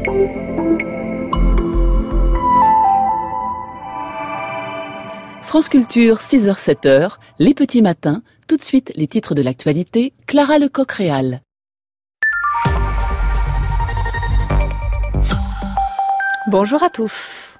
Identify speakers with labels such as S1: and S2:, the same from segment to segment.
S1: France Culture, 6h-7h, les petits matins, tout de suite les titres de l'actualité, Clara Lecoq-Réal.
S2: Bonjour à tous.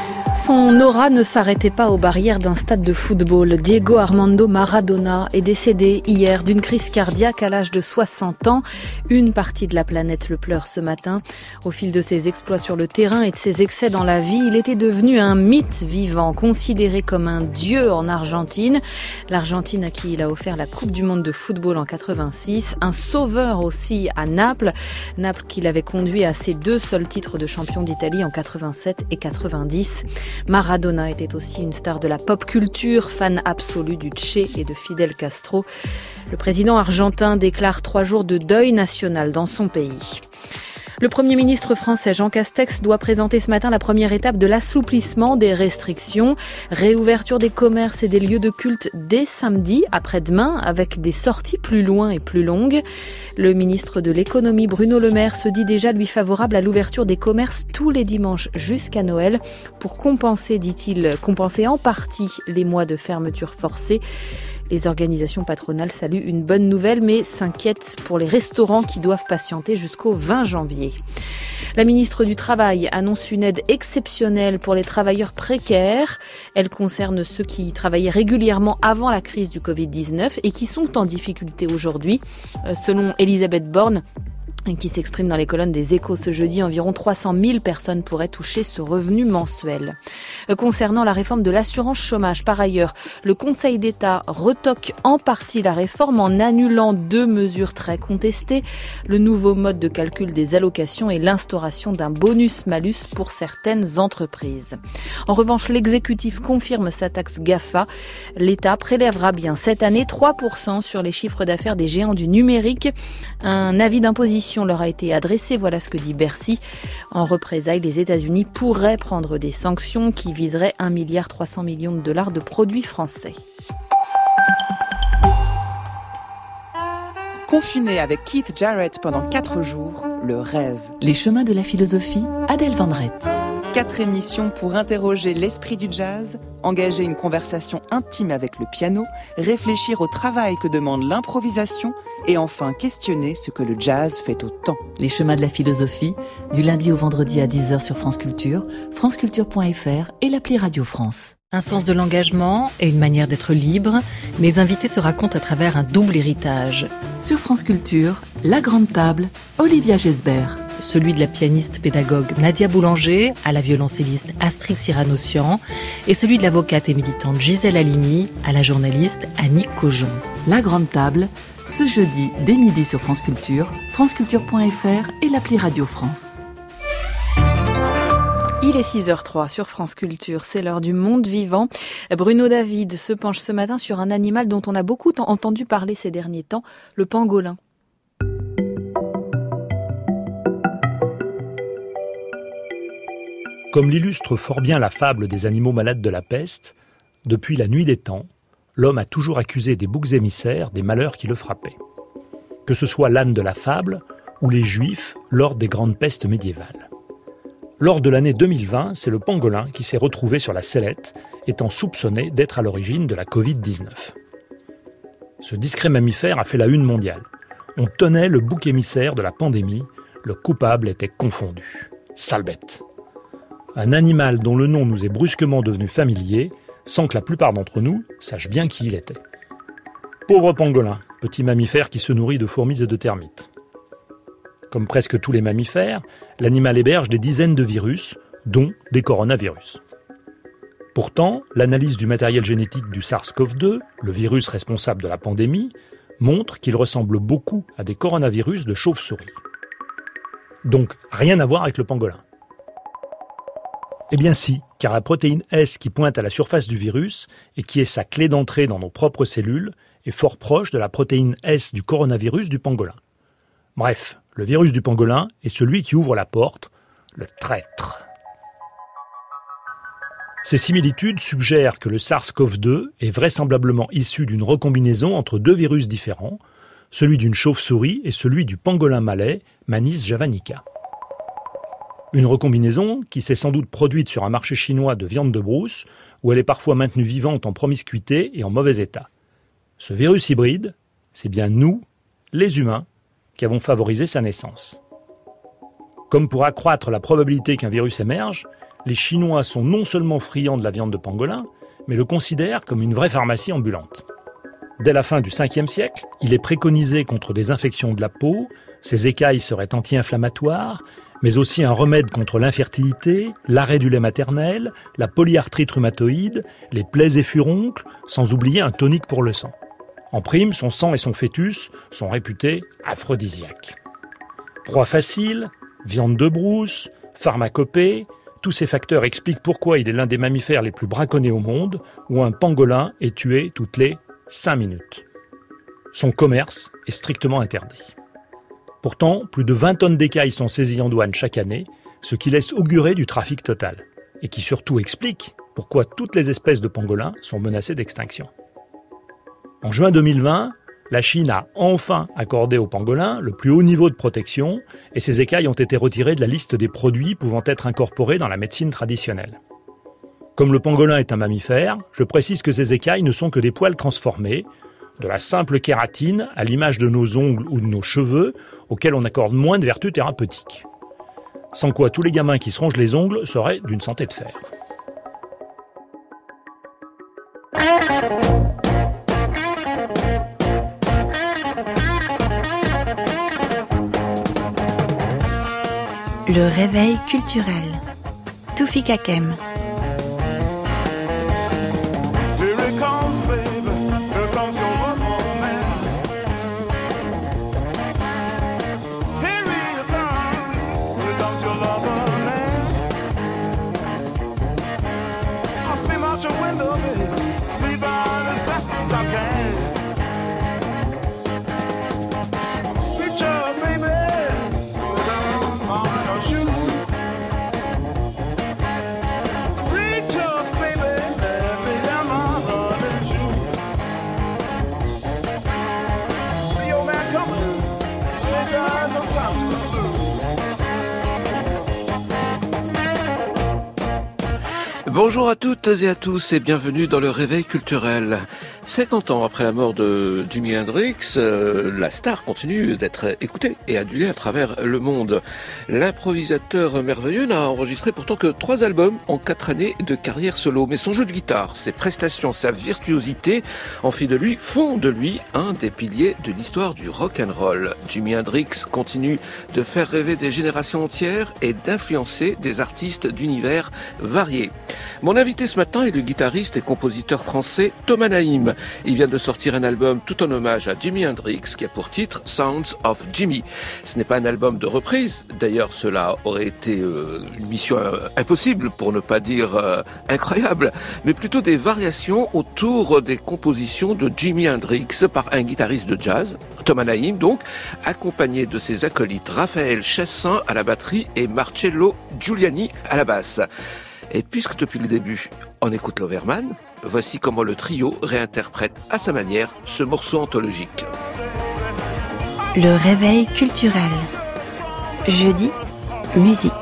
S2: Son aura ne s'arrêtait pas aux barrières d'un stade de football. Diego Armando Maradona est décédé hier d'une crise cardiaque à l'âge de 60 ans. Une partie de la planète le pleure ce matin. Au fil de ses exploits sur le terrain et de ses excès dans la vie, il était devenu un mythe vivant, considéré comme un dieu en Argentine. L'Argentine à qui il a offert la Coupe du Monde de football en 86. Un sauveur aussi à Naples. Naples qui l'avait conduit à ses 2 seuls titres de champion d'Italie en 87 et 90. Maradona était aussi une star de la pop culture, fan absolu du Che et de Fidel Castro. Le président argentin déclare 3 jours de deuil national dans son pays. Le Premier ministre français Jean Castex doit présenter ce matin la première étape de l'assouplissement des restrictions. Réouverture des commerces et des lieux de culte dès samedi, après-demain, avec des sorties plus loin et plus longues. Le ministre de l'économie Bruno Le Maire se dit déjà lui favorable à l'ouverture des commerces tous les dimanches jusqu'à Noël pour compenser, dit-il, en partie les mois de fermeture forcée. Les organisations patronales saluent une bonne nouvelle, mais s'inquiètent pour les restaurants qui doivent patienter jusqu'au 20 janvier. La ministre du Travail annonce une aide exceptionnelle pour les travailleurs précaires. Elle concerne ceux qui travaillaient régulièrement avant la crise du Covid-19 et qui sont en difficulté aujourd'hui. Selon Elisabeth Borne, qui s'exprime dans les colonnes des Échos ce jeudi, environ 300 000 personnes pourraient toucher ce revenu mensuel. Concernant la réforme de l'assurance chômage, par ailleurs, le Conseil d'État retoque en partie la réforme en annulant 2 mesures très contestées, le nouveau mode de calcul des allocations et l'instauration d'un bonus-malus pour certaines entreprises. En revanche, l'exécutif confirme sa taxe GAFA. L'État prélèvera bien cette année 3% sur les chiffres d'affaires des géants du numérique. Un avis d'imposition leur a été adressé, voilà ce que dit Bercy. En représailles, les États-Unis pourraient prendre des sanctions qui viseraient 1,3 milliard de dollars de produits français.
S3: Confiné avec Keith Jarrett pendant 4 jours, le rêve.
S1: Les chemins de la philosophie, Adèle Vendrette.
S3: 4 émissions pour interroger l'esprit du jazz, engager une conversation intime avec le piano, réfléchir au travail que demande l'improvisation et enfin questionner ce que le jazz fait au temps.
S1: Les chemins de la philosophie, du lundi au vendredi à 10h sur France Culture, franceculture.fr et l'appli Radio France.
S2: Un sens de l'engagement et une manière d'être libre. Mes invités se racontent à travers un double héritage.
S1: Sur France Culture, La Grande Table, Olivia Gesbert.
S2: Celui de la pianiste pédagogue Nadia Boulanger, à la violoncelliste Astrid Cyrano-Sian, et celui de l'avocate et militante Gisèle Halimi, à la journaliste Annick Cogent.
S1: La Grande Table, ce jeudi dès midi sur France Culture, franceculture.fr et l'appli Radio France.
S2: Il est 6h03 sur France Culture, c'est l'heure du monde vivant. Bruno David se penche ce matin sur un animal dont on a beaucoup entendu parler ces derniers temps, le pangolin.
S4: Comme l'illustre fort bien la fable des animaux malades de la peste, depuis la nuit des temps, l'homme a toujours accusé des boucs émissaires des malheurs qui le frappaient. Que ce soit l'âne de la fable ou les juifs lors des grandes pestes médiévales. Lors de l'année 2020, c'est le pangolin qui s'est retrouvé sur la sellette, étant soupçonné d'être à l'origine de la Covid-19. Ce discret mammifère a fait la une mondiale. On tenait le bouc émissaire de la pandémie, le coupable était confondu. Sale bête. Un animal dont le nom nous est brusquement devenu familier, sans que la plupart d'entre nous sachent bien qui il était. Pauvre pangolin, petit mammifère qui se nourrit de fourmis et de termites. Comme presque tous les mammifères, l'animal héberge des dizaines de virus, dont des coronavirus. Pourtant, l'analyse du matériel génétique du SARS-CoV-2, le virus responsable de la pandémie, montre qu'il ressemble beaucoup à des coronavirus de chauve-souris. Donc, rien à voir avec le pangolin. Eh bien si, car la protéine S qui pointe à la surface du virus et qui est sa clé d'entrée dans nos propres cellules est fort proche de la protéine S du coronavirus du pangolin. Bref, le virus du pangolin est celui qui ouvre la porte, le traître. Ces similitudes suggèrent que le SARS-CoV-2 est vraisemblablement issu d'une recombinaison entre 2 virus différents, celui d'une chauve-souris et celui du pangolin malais, Manis javanica. Une recombinaison qui s'est sans doute produite sur un marché chinois de viande de brousse, où elle est parfois maintenue vivante en promiscuité et en mauvais état. Ce virus hybride, c'est bien nous, les humains, qui avons favorisé sa naissance. Comme pour accroître la probabilité qu'un virus émerge, les Chinois sont non seulement friands de la viande de pangolin, mais le considèrent comme une vraie pharmacie ambulante. Dès la fin du 5e siècle, il est préconisé contre des infections de la peau, ces écailles seraient anti-inflammatoires, mais aussi un remède contre l'infertilité, l'arrêt du lait maternel, la polyarthrite rhumatoïde, les plaies et furoncles, sans oublier un tonique pour le sang. En prime, son sang et son fœtus sont réputés aphrodisiaques. Proie facile, viande de brousse, pharmacopée, tous ces facteurs expliquent pourquoi il est l'un des mammifères les plus braconnés au monde, où un pangolin est tué toutes les 5 minutes. Son commerce est strictement interdit. Pourtant, plus de 20 tonnes d'écailles sont saisies en douane chaque année, ce qui laisse augurer du trafic total, et qui surtout explique pourquoi toutes les espèces de pangolins sont menacées d'extinction. En juin 2020, la Chine a enfin accordé aux pangolins le plus haut niveau de protection, et ces écailles ont été retirées de la liste des produits pouvant être incorporés dans la médecine traditionnelle. Comme le pangolin est un mammifère, je précise que ces écailles ne sont que des poils transformés, de la simple kératine à l'image de nos ongles ou de nos cheveux, auxquels on accorde moins de vertus thérapeutiques. Sans quoi tous les gamins qui se rongent les ongles seraient d'une santé de fer.
S5: Le réveil culturel. Toufik Hakem.
S6: Bonjour à toutes et à tous et bienvenue dans le Réveil culturel. 50 ans après la mort de Jimi Hendrix, la star continue d'être écoutée et adulée à travers le monde. L'improvisateur merveilleux n'a enregistré pourtant que 3 albums en 4 années de carrière solo. Mais son jeu de guitare, ses prestations, sa virtuosité font de lui un des piliers de l'histoire du rock'n'roll. Jimi Hendrix continue de faire rêver des générations entières et d'influencer des artistes d'univers variés. Mon invité ce matin est le guitariste et compositeur français Thomas Naïm. Il vient de sortir un album tout en hommage à Jimi Hendrix qui a pour titre Sounds of Jimi. Ce n'est pas un album de reprise, d'ailleurs cela aurait été une mission impossible pour ne pas dire incroyable, mais plutôt des variations autour des compositions de Jimi Hendrix par un guitariste de jazz, Thomas Naïm donc, accompagné de ses acolytes Raphaël Chassin à la batterie et Marcello Giuliani à la basse. Et puisque depuis le début, on écoute l'Overman, voici comment le trio réinterprète à sa manière ce morceau anthologique.
S5: Le réveil culturel. Jeudi, musique.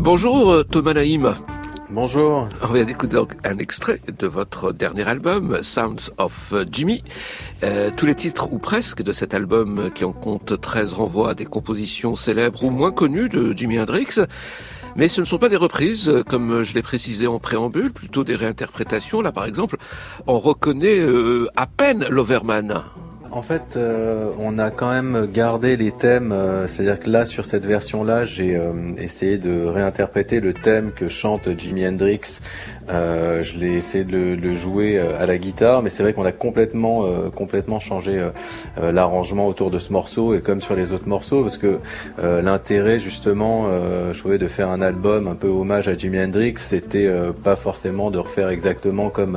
S6: Bonjour Thomas Naïm.
S7: Bonjour.
S6: On vient d'écouter donc un extrait de votre dernier album, Sounds of Jimmy. Tous les titres, ou presque, de cet album qui en compte 13 renvoient à des compositions célèbres ou moins connues de Jimi Hendrix. Mais ce ne sont pas des reprises, comme je l'ai précisé en préambule, plutôt des réinterprétations. Là, par exemple, on reconnaît à peine l'Overman.
S7: En fait, on a quand même gardé les thèmes, c'est-à-dire que là, sur cette version-là, j'ai essayé de réinterpréter le thème que chante Jimi Hendrix. Je l'ai essayé de le jouer à la guitare, mais c'est vrai qu'on a complètement changé l'arrangement autour de ce morceau, et comme sur les autres morceaux, parce que l'intérêt, justement, je trouvais, de faire un album un peu hommage à Jimi Hendrix, c'était pas forcément de refaire exactement comme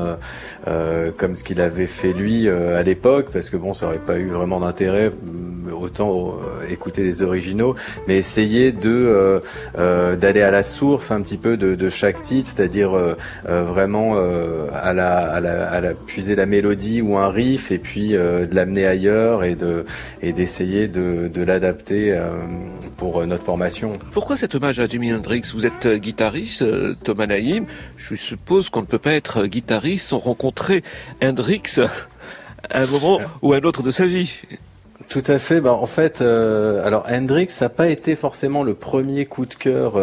S7: ce qu'il avait fait lui à l'époque, parce que bon, ça aurait pas eu vraiment d'intérêt, autant écouter les originaux, mais essayer d'aller à la source un petit peu de chaque titre, c'est-à-dire vraiment à la puiser la mélodie ou un riff, et puis de l'amener ailleurs, et d'essayer de l'adapter pour notre formation.
S6: Pourquoi cet hommage à Jimi Hendrix? Vous êtes guitariste, Thomas Naïm. Je suppose qu'on ne peut pas être guitariste sans rencontrer Hendrix à un moment ou à un autre de sa vie.
S7: Tout à fait. En fait, alors Hendrix, ça n'a pas été forcément le premier coup de cœur.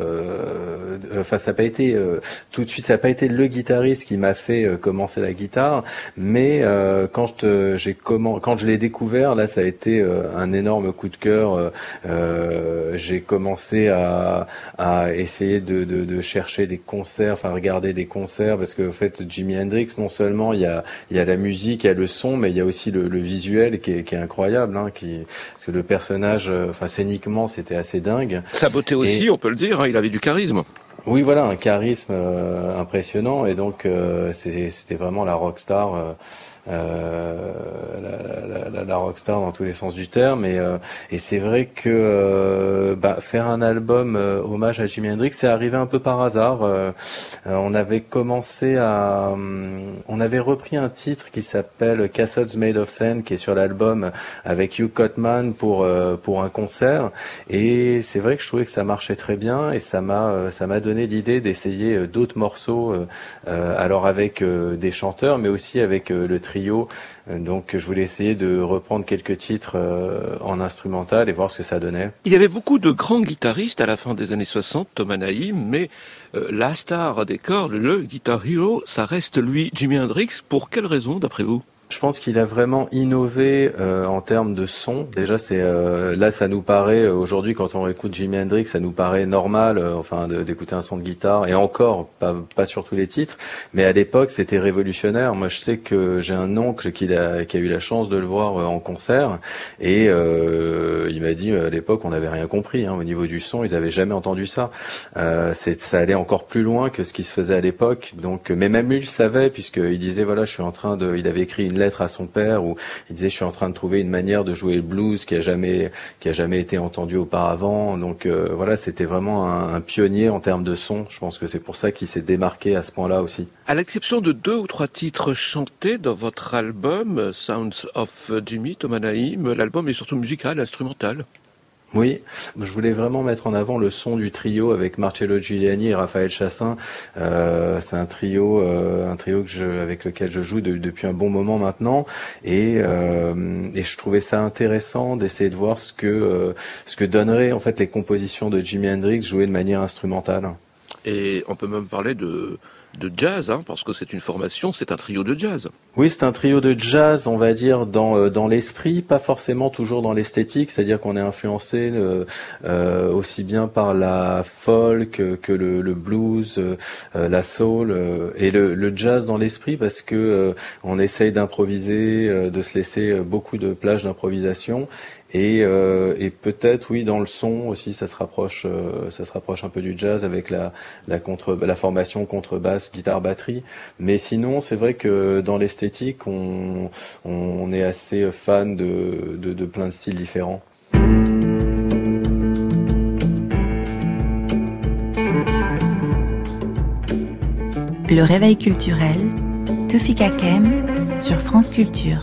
S7: Enfin, ça n'a pas été tout de suite. Ça n'a pas été le guitariste qui m'a fait commencer la guitare. Mais quand je l'ai découvert, là, ça a été un énorme coup de cœur. J'ai commencé à essayer de chercher des concerts, enfin regarder des concerts, parce que en fait, Jimi Hendrix, non seulement il y a la musique, il y a le son, mais il y a aussi le visuel qui est incroyable. Parce que le personnage, scéniquement, c'était assez dingue.
S6: Sa beauté aussi, on peut le dire, il avait du charisme.
S7: Oui, voilà, un charisme impressionnant, et donc c'était vraiment la rockstar. La rockstar dans tous les sens du terme, et c'est vrai que faire un album hommage à Jimi Hendrix, c'est arrivé un peu par hasard. On avait repris un titre qui s'appelle Castles Made of Sand, qui est sur l'album avec Hugh Cotman pour un concert, et c'est vrai que je trouvais que ça marchait très bien, et ça m'a donné l'idée d'essayer d'autres morceaux, alors avec des chanteurs, mais aussi avec le trio. Donc je voulais essayer de reprendre quelques titres en instrumental et voir ce que ça donnait.
S6: Il y avait beaucoup de grands guitaristes à la fin des années 60, Thomas Naïm, mais la star des cordes, le guitar hero, ça reste lui, Jimi Hendrix. Pour quelle raison, d'après vous ?
S7: Je pense qu'il a vraiment innové en termes de son. Déjà, là, ça nous paraît aujourd'hui, quand on écoute Jimi Hendrix, ça nous paraît normal, d'écouter un son de guitare, et encore pas sur tous les titres. Mais à l'époque, c'était révolutionnaire. Moi, je sais que j'ai un oncle qui a eu la chance de le voir en concert, et il m'a dit à l'époque, on n'avait rien compris au niveau du son. Ils n'avaient jamais entendu ça. Ça allait encore plus loin que ce qui se faisait à l'époque. Donc, mais même lui, il le savait, puisqu'il disait voilà, il avait écrit une lettre à son père où il disait je suis en train de trouver une manière de jouer le blues qui a jamais été entendue auparavant. Donc voilà, c'était vraiment un pionnier en termes de son. Je pense que c'est pour ça qu'il s'est démarqué à ce point-là aussi.
S6: À l'exception de 2 ou 3 titres chantés dans votre album Sounds of Jimmy, Thomas Naïm, l'album est surtout musical, instrumental.
S7: Oui, je voulais vraiment mettre en avant le son du trio avec Marcello Giuliani et Raphaël Chassin. C'est un trio avec lequel je joue depuis un bon moment maintenant, et je trouvais ça intéressant d'essayer de voir ce que donneraient en fait les compositions de Jimi Hendrix jouées de manière instrumentale.
S6: Et on peut même parler de jazz, parce que c'est une formation, c'est un trio de jazz.
S7: Oui, c'est un trio de jazz, on va dire, dans l'esprit, pas forcément toujours dans l'esthétique, c'est-à-dire qu'on est influencé aussi bien par la folk que le blues, la soul, et le jazz dans l'esprit, parce que on essaye d'improviser, de se laisser beaucoup de plage d'improvisation. Et peut-être oui, dans le son aussi, ça se rapproche un peu du jazz avec la formation contrebasse, guitare, batterie. Mais sinon, c'est vrai que dans l'esthétique, on est assez fan de plein de styles différents.
S5: Le réveil culturel, Tawfik Hakem sur France Culture.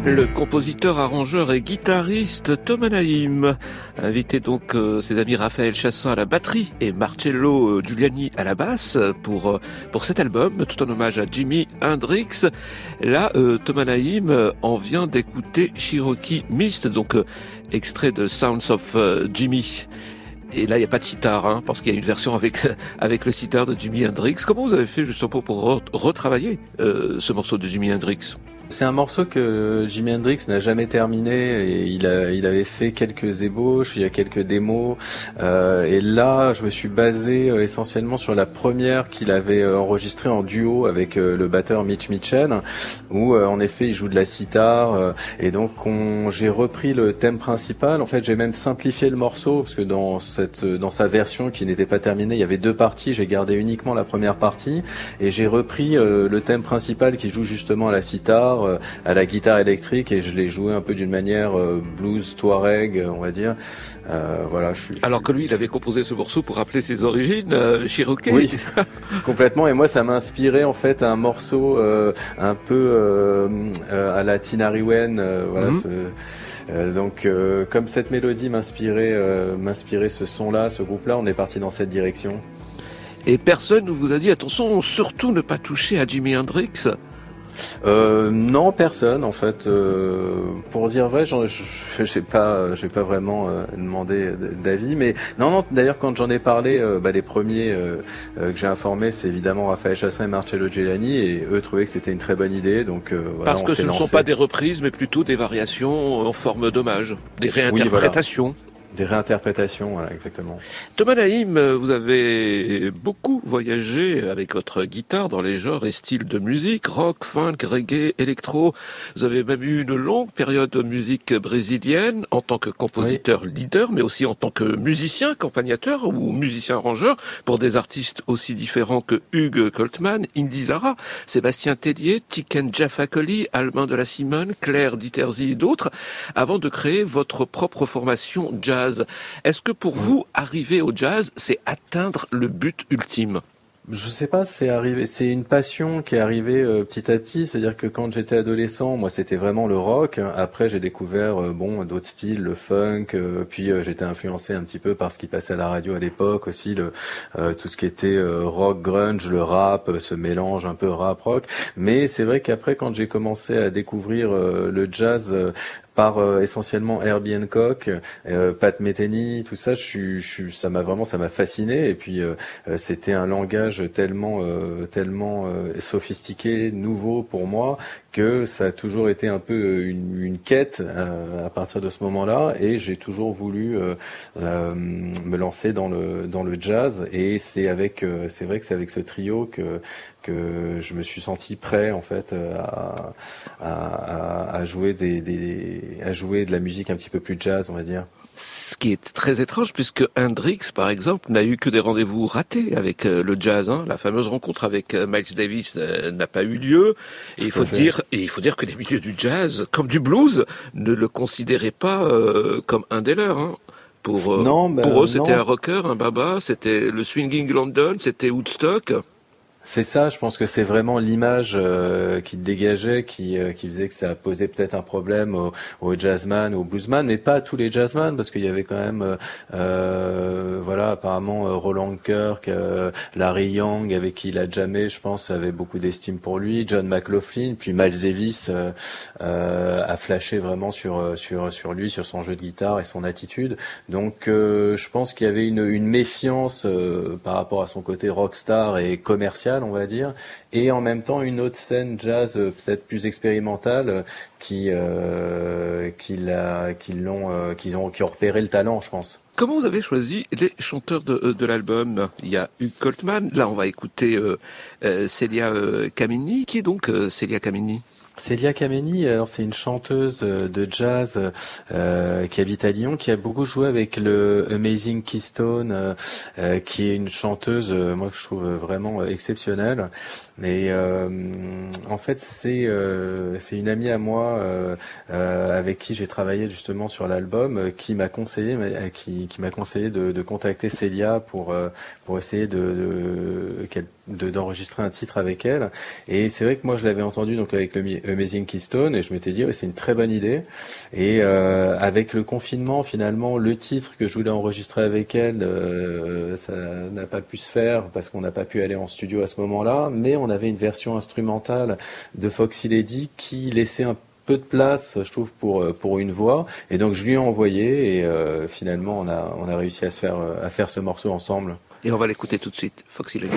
S6: Le compositeur, arrangeur et guitariste Thomas Naïm, invité donc ses amis Raphaël Chassin à la batterie et Marcello Giuliani à la basse pour cet album, tout en hommage à Jimi Hendrix. Là, Thomas Naïm en vient d'écouter Cherokee Mist, donc extrait de Sounds of Jimi. Et là, il n'y a pas de sitar, parce qu'il y a une version avec le sitar de Jimi Hendrix. Comment vous avez fait justement pour retravailler ce morceau de Jimi Hendrix ?
S7: C'est un morceau que Jimi Hendrix n'a jamais terminé et il avait fait quelques ébauches, il y a quelques démos et là je me suis basé essentiellement sur la première qu'il avait enregistrée en duo avec le batteur Mitch Mitchen où en effet il joue de la sitar et donc j'ai repris le thème principal. En fait j'ai même simplifié le morceau parce que dans sa version qui n'était pas terminée il y avait deux parties, j'ai gardé uniquement la première partie et j'ai repris le thème principal qui joue justement à la sitar, à la guitare électrique et je l'ai joué un peu d'une manière blues touareg on va dire. Voilà.
S6: Alors que lui il avait composé ce morceau pour rappeler ses origines Cherokee.
S7: Oui, complètement. Et moi ça m'a inspiré en fait un morceau un peu à la Tinari Wen. Voilà. Donc comme cette mélodie m'inspirait ce son-là, ce groupe-là, on est parti dans cette direction.
S6: Et personne ne vous a dit attention, surtout ne pas toucher à Jimi Hendrix?
S7: Non, personne en fait. Pour dire vrai, j'ai pas vraiment demandé d'avis, mais non. D'ailleurs, quand j'en ai parlé, les premiers que j'ai informés, c'est évidemment Raphaël Chassin et Marcello Giuliani, et eux trouvaient que c'était une très bonne idée. Donc voilà,
S6: parce que ce ne sont pas des reprises, mais plutôt des variations en forme d'hommage, des réinterprétations.
S7: Oui, voilà. Des réinterprétations, voilà, exactement.
S6: Thomas Naïm, vous avez beaucoup voyagé avec votre guitare dans les genres et styles de musique, rock, funk, reggae, électro. Vous avez même eu une longue période de musique brésilienne en tant que compositeur leader, mais aussi en tant que musicien accompagnateur ou musicien arrangeur pour des artistes aussi différents que Hugues Coltman, Indy Zara, Sébastien Tellier, Tiken Jah Fakoly, Albin de la Simone, Claire Diterzi et d'autres, avant de créer votre propre formation jazz. Est-ce que pour vous, arriver au jazz, c'est atteindre le but ultime ?
S7: Je sais pas, c'est une passion qui est arrivée petit à petit, c'est-à-dire que quand j'étais adolescent, moi c'était vraiment le rock. Après j'ai découvert d'autres styles, le funk, puis j'étais influencé un petit peu par ce qui passait à la radio à l'époque aussi, tout ce qui était rock, grunge, le rap, ce mélange un peu rap rock. Mais c'est vrai qu'après quand j'ai commencé à découvrir le jazz par essentiellement Herbie Hancock, Pat Metheny, tout ça, ça m'a fasciné. Et puis c'était un langage tellement sophistiqué, nouveau pour moi, que ça a toujours été un peu une quête à partir de ce moment-là. Et j'ai toujours voulu me lancer dans le jazz. Et c'est vrai que c'est avec ce trio que je me suis senti prêt en fait à jouer à jouer de la musique un petit peu plus jazz, on va dire.
S6: Ce qui est très étrange puisque Hendrix, par exemple, n'a eu que des rendez-vous ratés avec le jazz. La fameuse rencontre avec Miles Davis n'a pas eu lieu. Et il faut dire que les milieux du jazz, comme du blues, ne le considéraient pas comme un des leurs. Pour eux, c'était un rocker, un baba, c'était le swinging London, c'était Woodstock.
S7: C'est ça, je pense que c'est vraiment l'image qui dégageait, qui faisait que ça posait peut-être un problème aux jazzman, aux bluesman, mais pas à tous les jazzman, parce qu'il y avait quand même, apparemment Roland Kirk, Larry Young, avec qui il a jammé, je pense, avait beaucoup d'estime pour lui, John McLaughlin, puis Miles Davis a flashé vraiment sur lui, sur son jeu de guitare et son attitude. Donc, je pense qu'il y avait une méfiance par rapport à son côté rockstar et commercial, on va dire, et en même temps une autre scène jazz peut-être plus expérimentale qui ont repéré le talent, je pense.
S6: Comment vous avez choisi les chanteurs de l'album ? Il y a Hugues Coltman, là on va écouter Celia Kameni. Qui est donc Celia Kameni ?
S7: Celia Kameni, alors c'est une chanteuse de jazz qui habite à Lyon, qui a beaucoup joué avec le Amazing Keystone, qui est une chanteuse, moi que je trouve vraiment exceptionnelle. Et En fait, c'est une amie à moi avec qui j'ai travaillé justement sur l'album qui m'a conseillé de contacter Célia pour essayer d'enregistrer un titre avec elle. Et c'est vrai que moi je l'avais entendu donc avec le Amazing Keystone et je m'étais dit c'est une très bonne idée. Et avec le confinement, finalement, le titre que je voulais enregistrer avec elle, ça n'a pas pu se faire parce qu'on n'a pas pu aller en studio à ce moment-là, mais on avait une version instrumentale de Foxy Lady qui laissait un peu de place, je trouve, pour une voix. Et donc je lui ai envoyé et finalement on a réussi à faire ce morceau ensemble.
S6: Et on va l'écouter tout de suite, Foxy Lady.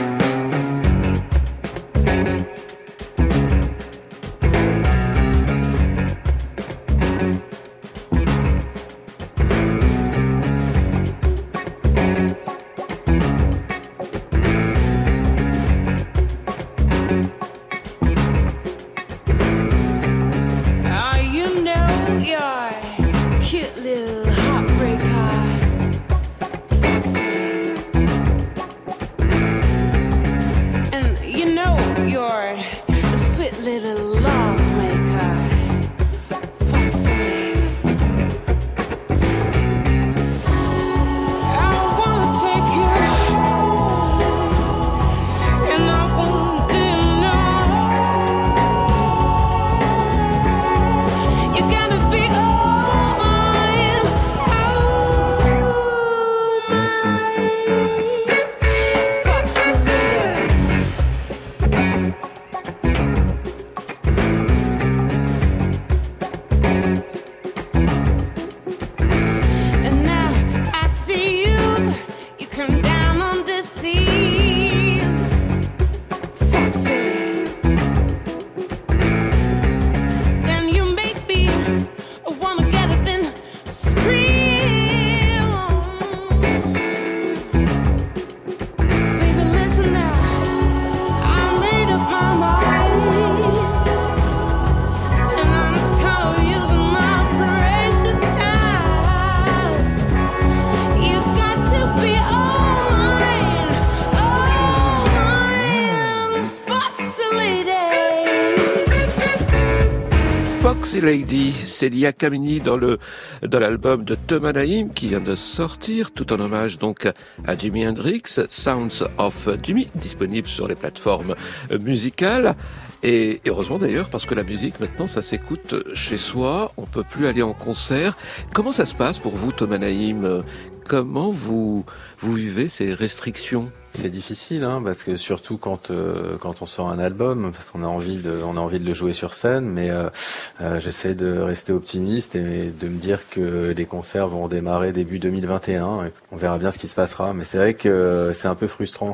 S6: Foxy Lady, Célia Kamini dans l'album de Thomas Naïm qui vient de sortir, tout en hommage donc à Jimi Hendrix, Sounds of Jimi, disponible sur les plateformes musicales. Et heureusement d'ailleurs, parce que la musique maintenant ça s'écoute chez soi, on peut plus aller en concert. Comment ça se passe pour vous, Thomas Naïm? Comment vous vivez ces restrictions?
S7: C'est difficile, parce que surtout quand on sort un album, parce qu'on a envie de le jouer sur scène, mais j'essaie de rester optimiste et de me dire que les concerts vont démarrer début 2021. Et on verra bien ce qui se passera, mais c'est vrai que c'est un peu frustrant.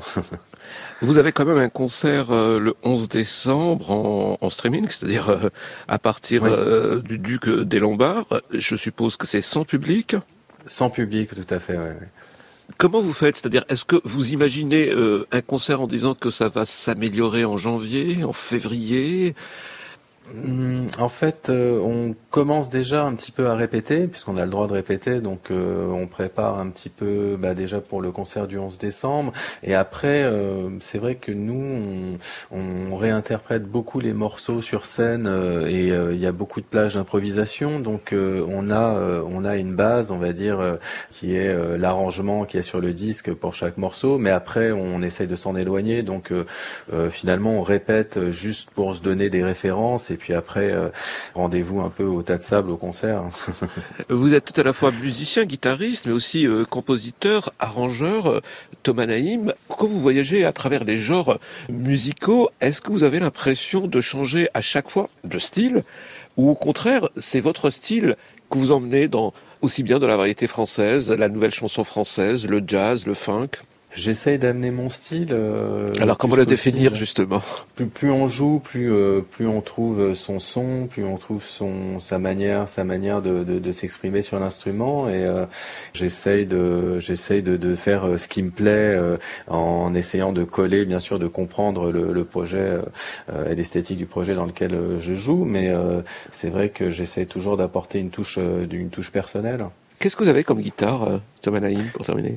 S6: Vous avez quand même un concert le 11 décembre en streaming, c'est-à-dire à partir du Duc des Lombards. Je suppose que c'est sans public?
S7: Sans public, tout à fait, oui.
S6: Comment vous faites? C'est-à-dire, est-ce que vous imaginez un concert en disant que ça va s'améliorer en janvier, en février?
S7: En fait, on commence déjà un petit peu à répéter, puisqu'on a le droit de répéter, donc on prépare un petit peu déjà pour le concert du 11 décembre. Et après, c'est vrai que nous, on réinterprète beaucoup les morceaux sur scène et il y a beaucoup de plages d'improvisation. Donc on a une base, on va dire, qui est l'arrangement qui est sur le disque pour chaque morceau. Mais après, on essaye de s'en éloigner. Donc finalement, on répète juste pour se donner des références. Et puis après, rendez-vous un peu au tas de sable au concert.
S6: Vous êtes tout à la fois musicien, guitariste, mais aussi compositeur, arrangeur. Thomas Naïm, quand vous voyagez à travers les genres musicaux, est-ce que vous avez l'impression de changer à chaque fois de style? Ou au contraire, c'est votre style que vous emmenez dans aussi bien de la variété française, la nouvelle chanson française, le jazz, le funk?
S7: J'essaye d'amener mon style.
S6: Alors comment le définir justement?
S7: Plus on joue, plus on trouve son son, plus on trouve sa manière de s'exprimer sur l'instrument. Et j'essaye de faire ce qui me plaît en essayant de coller, bien sûr, de comprendre le projet et l'esthétique du projet dans lequel je joue. Mais c'est vrai que j'essaye toujours d'apporter une touche personnelle.
S6: Qu'est-ce que vous avez comme guitare, Thomas Naïm, pour terminer?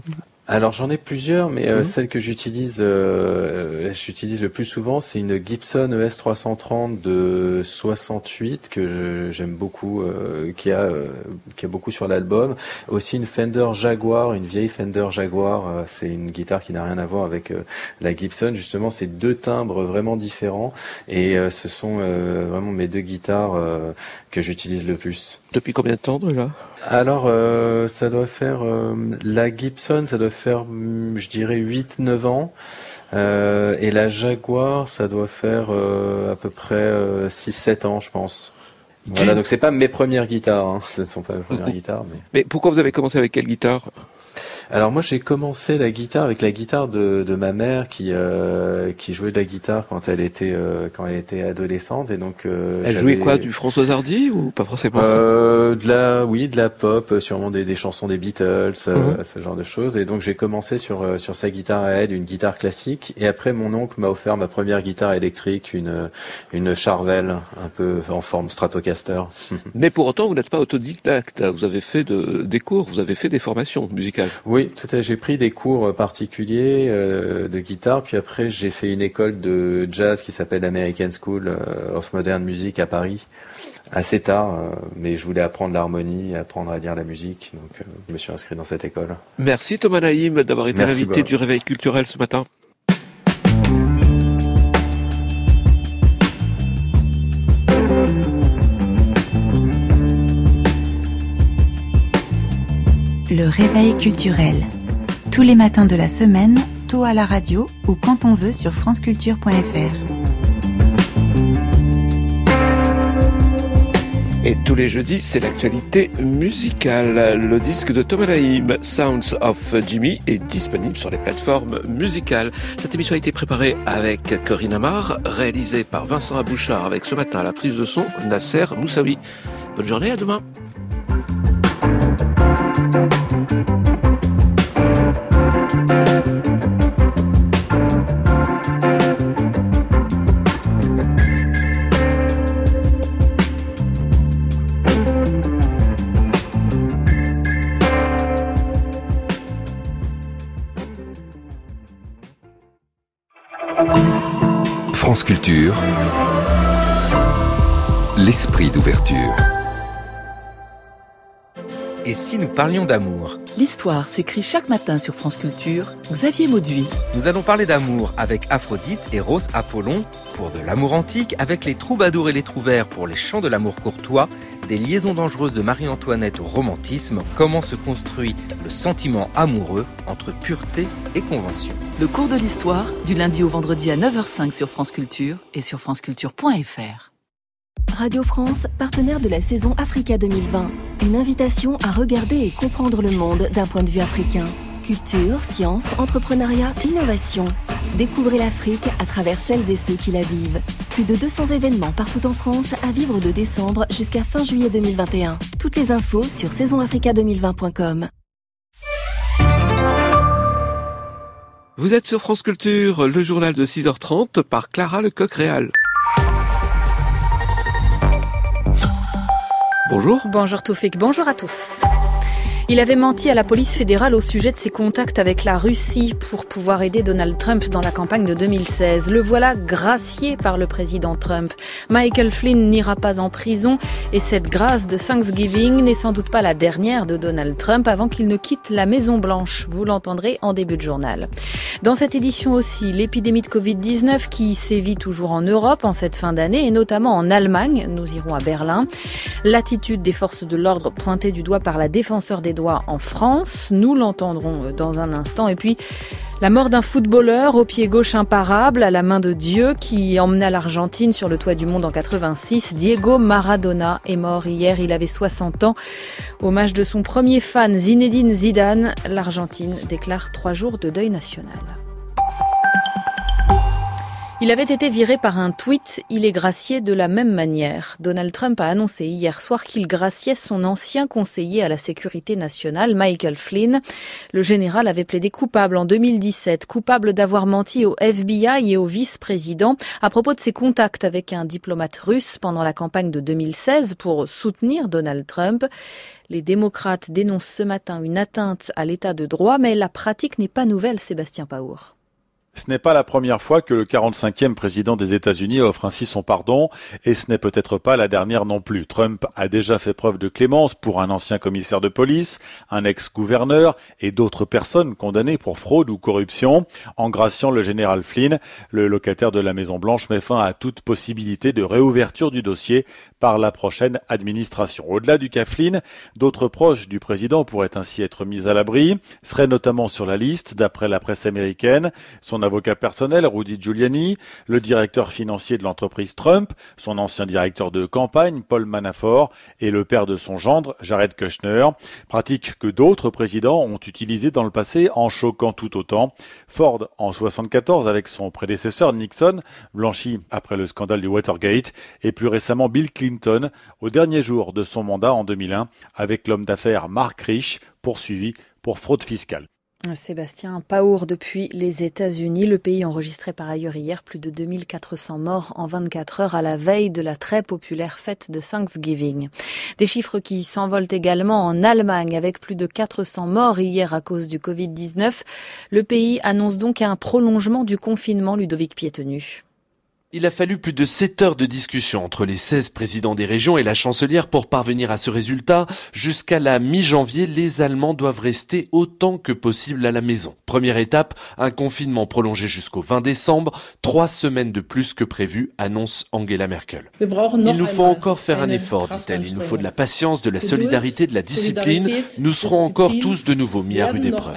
S7: Alors j'en ai plusieurs, mais celle que j'utilise le plus souvent, c'est une Gibson ES330 de 68 que j'aime beaucoup, qui a beaucoup sur l'album. Aussi une Fender Jaguar, une vieille Fender Jaguar. C'est une guitare qui n'a rien à voir avec la Gibson. Justement, c'est deux timbres vraiment différents, et ce sont vraiment mes deux guitares que j'utilise le plus.
S6: Depuis combien de temps déjà ?
S7: Alors, ça doit faire la Gibson, ça doit faire, je dirais, 8-9 ans. Et la Jaguar, ça doit faire à peu près 6-7 ans, je pense. Voilà, donc c'est pas mes premières guitares, hein. Ce ne sont pas mes premières guitares.
S6: Mais pourquoi vous avez commencé avec quelle guitare ?
S7: Alors moi j'ai commencé la guitare avec la guitare de ma mère qui jouait de la guitare quand elle était adolescente, et donc
S6: elle jouait quoi, du François Hardy ou pas forcément?
S7: De la pop, sûrement des chansons des Beatles, ce genre de choses, et donc j'ai commencé sur sa guitare à elle, une guitare classique, et après mon oncle m'a offert ma première guitare électrique, une Charvel un peu en forme Stratocaster.
S6: Mais pour autant vous n'êtes pas autodidacte, vous avez fait des cours, vous avez fait des formations musicales.
S7: Oui, tout à fait. J'ai pris des cours particuliers de guitare, puis après j'ai fait une école de jazz qui s'appelle American School of Modern Music à Paris, assez tard, mais je voulais apprendre l'harmonie, apprendre à lire la musique, donc je me suis inscrit dans cette école.
S6: Merci Thomas Naïm d'avoir été l'invité du Réveil culturel ce matin.
S5: Le Réveil culturel. Tous les matins de la semaine, tôt à la radio ou quand on veut sur franceculture.fr.
S6: Et tous les jeudis, c'est l'actualité musicale. Le disque de Thomas Naïm, Sounds of Jimmy, est disponible sur les plateformes musicales. Cette émission a été préparée avec Corinne Amar, réalisée par Vincent Abouchard, avec ce matin à la prise de son Nasser Moussaoui. Bonne journée, à demain.
S8: France Culture, l'esprit d'ouverture.
S9: Et si nous parlions d'amour ?
S1: L'histoire s'écrit chaque matin sur France Culture. Xavier Mauduit.
S9: Nous allons parler d'amour avec Aphrodite et Rose Apollon pour de l'amour antique, avec les troubadours et les trouvères pour les chants de l'amour courtois, des liaisons dangereuses de Marie-Antoinette au romantisme, comment se construit le sentiment amoureux entre pureté et convention.
S1: Le cours de l'histoire, du lundi au vendredi à 9h05 sur France Culture et sur franceculture.fr.
S10: Radio France, partenaire de la saison Africa 2020. Une invitation à regarder et comprendre le monde d'un point de vue africain. Culture, science, entrepreneuriat, innovation. Découvrez l'Afrique à travers celles et ceux qui la vivent. Plus de 200 événements partout en France à vivre de décembre jusqu'à fin juillet 2021. Toutes les infos sur saisonafrica2020.com.
S6: Vous êtes sur France Culture, le journal de 6h30 par Clara Lecoq-Réal. Bonjour.
S2: Bonjour Toufik, bonjour à tous. Il avait menti à la police fédérale au sujet de ses contacts avec la Russie pour pouvoir aider Donald Trump dans la campagne de 2016. Le voilà gracié par le président Trump. Michael Flynn n'ira pas en prison et cette grâce de Thanksgiving n'est sans doute pas la dernière de Donald Trump avant qu'il ne quitte la Maison Blanche. Vous l'entendrez en début de journal. Dans cette édition aussi, l'épidémie de Covid-19 qui sévit toujours en Europe en cette fin d'année et notamment en Allemagne. Nous irons à Berlin. L'attitude des forces de l'ordre pointée du doigt par la défenseure des droits en France, nous l'entendrons dans un instant. Et puis la mort d'un footballeur au pied gauche imparable à la main de Dieu qui emmena l'Argentine sur le toit du monde en 86. Diego Maradona est mort hier, il avait 60 ans. Hommage de son premier fan Zinedine Zidane, l'Argentine déclare 3 jours de deuil national. Il avait été viré par un tweet, il est gracié de la même manière. Donald Trump a annoncé hier soir qu'il graciait son ancien conseiller à la sécurité nationale, Michael Flynn. Le général avait plaidé coupable en 2017, coupable d'avoir menti au FBI et au vice-président à propos de ses contacts avec un diplomate russe pendant la campagne de 2016 pour soutenir Donald Trump. Les démocrates dénoncent ce matin une atteinte à l'état de droit, mais la pratique n'est pas nouvelle, Sébastien Paour.
S11: Ce n'est pas la première fois que le 45e président des États-Unis offre ainsi son pardon, et ce n'est peut-être pas la dernière non plus. Trump a déjà fait preuve de clémence pour un ancien commissaire de police, un ex-gouverneur et d'autres personnes condamnées pour fraude ou corruption. En graciant le général Flynn, le locataire de la Maison-Blanche met fin à toute possibilité de réouverture du dossier par la prochaine administration. Au-delà du cas Flynn, d'autres proches du président pourraient ainsi être mis à l'abri, seraient notamment sur la liste, d'après la presse américaine, son avocat personnel, Rudy Giuliani, le directeur financier de l'entreprise Trump, son ancien directeur de campagne, Paul Manafort, et le père de son gendre, Jared Kushner. Pratique que d'autres présidents ont utilisée dans le passé en choquant tout autant. Ford en 1974 avec son prédécesseur Nixon, blanchi après le scandale du Watergate, et plus récemment Bill Clinton, au dernier jour de son mandat en 2001, avec l'homme d'affaires Mark Rich, poursuivi pour fraude fiscale.
S2: Sébastien Paour depuis les États-Unis. Le pays enregistrait par ailleurs hier plus de 2400 morts en 24 heures à la veille de la très populaire fête de Thanksgiving. Des chiffres qui s'envolent également en Allemagne avec plus de 400 morts hier à cause du Covid-19. Le pays annonce donc un prolongement du confinement, Ludovic Piétenu.
S12: Il a fallu plus de 7 heures de discussion entre les 16 présidents des régions et la chancelière pour parvenir à ce résultat. Jusqu'à la mi-janvier, les Allemands doivent rester autant que possible à la maison. Première étape, un confinement prolongé jusqu'au 20 décembre, 3 semaines de plus que prévu, annonce Angela Merkel. Il nous faut encore faire un effort, dit-elle. Il nous faut de la patience, de la solidarité, de la discipline. Nous serons encore tous de nouveau mis à rude épreuve.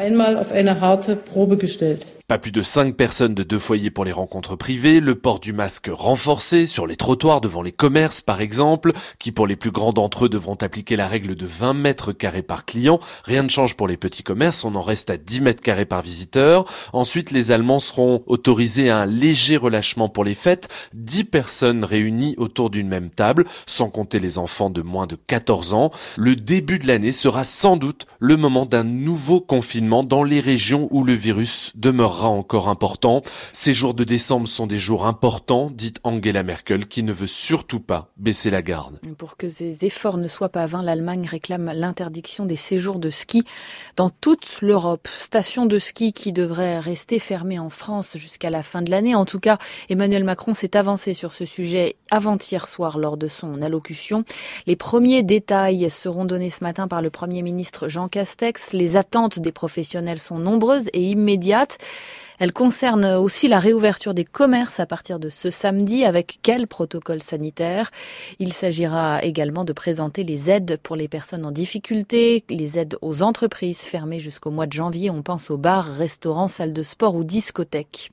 S12: Pas plus de 5 personnes de 2 foyers pour les rencontres privées, le port du masque renforcé sur les trottoirs devant les commerces par exemple, qui pour les plus grands d'entre eux devront appliquer la règle de 20 mètres carrés par client. Rien ne change pour les petits commerces, on en reste à 10 mètres carrés par visiteur. Ensuite, les Allemands seront autorisés à un léger relâchement pour les fêtes, 10 personnes réunies autour d'une même table, sans compter les enfants de moins de 14 ans. Le début de l'année sera sans doute le moment d'un nouveau confinement dans les régions où le virus demeurera encore important. Ces jours de décembre sont des jours importants, dit Angela Merkel, qui ne veut surtout pas baisser la garde.
S2: Pour que ces efforts ne soient pas vains, l'Allemagne réclame l'interdiction des séjours de ski dans toute l'Europe. Stations de ski qui devraient rester fermées en France jusqu'à la fin de l'année. En tout cas, Emmanuel Macron s'est avancé sur ce sujet avant-hier soir lors de son allocution. Les premiers détails seront donnés ce matin par le Premier ministre Jean Castex. Les attentes des professionnels sont nombreuses et immédiates. Elle concerne aussi la réouverture des commerces à partir de ce samedi. Avec quel protocole sanitaire ? Il s'agira également de présenter les aides pour les personnes en difficulté, les aides aux entreprises fermées jusqu'au mois de janvier. On pense aux bars, restaurants, salles de sport ou discothèques.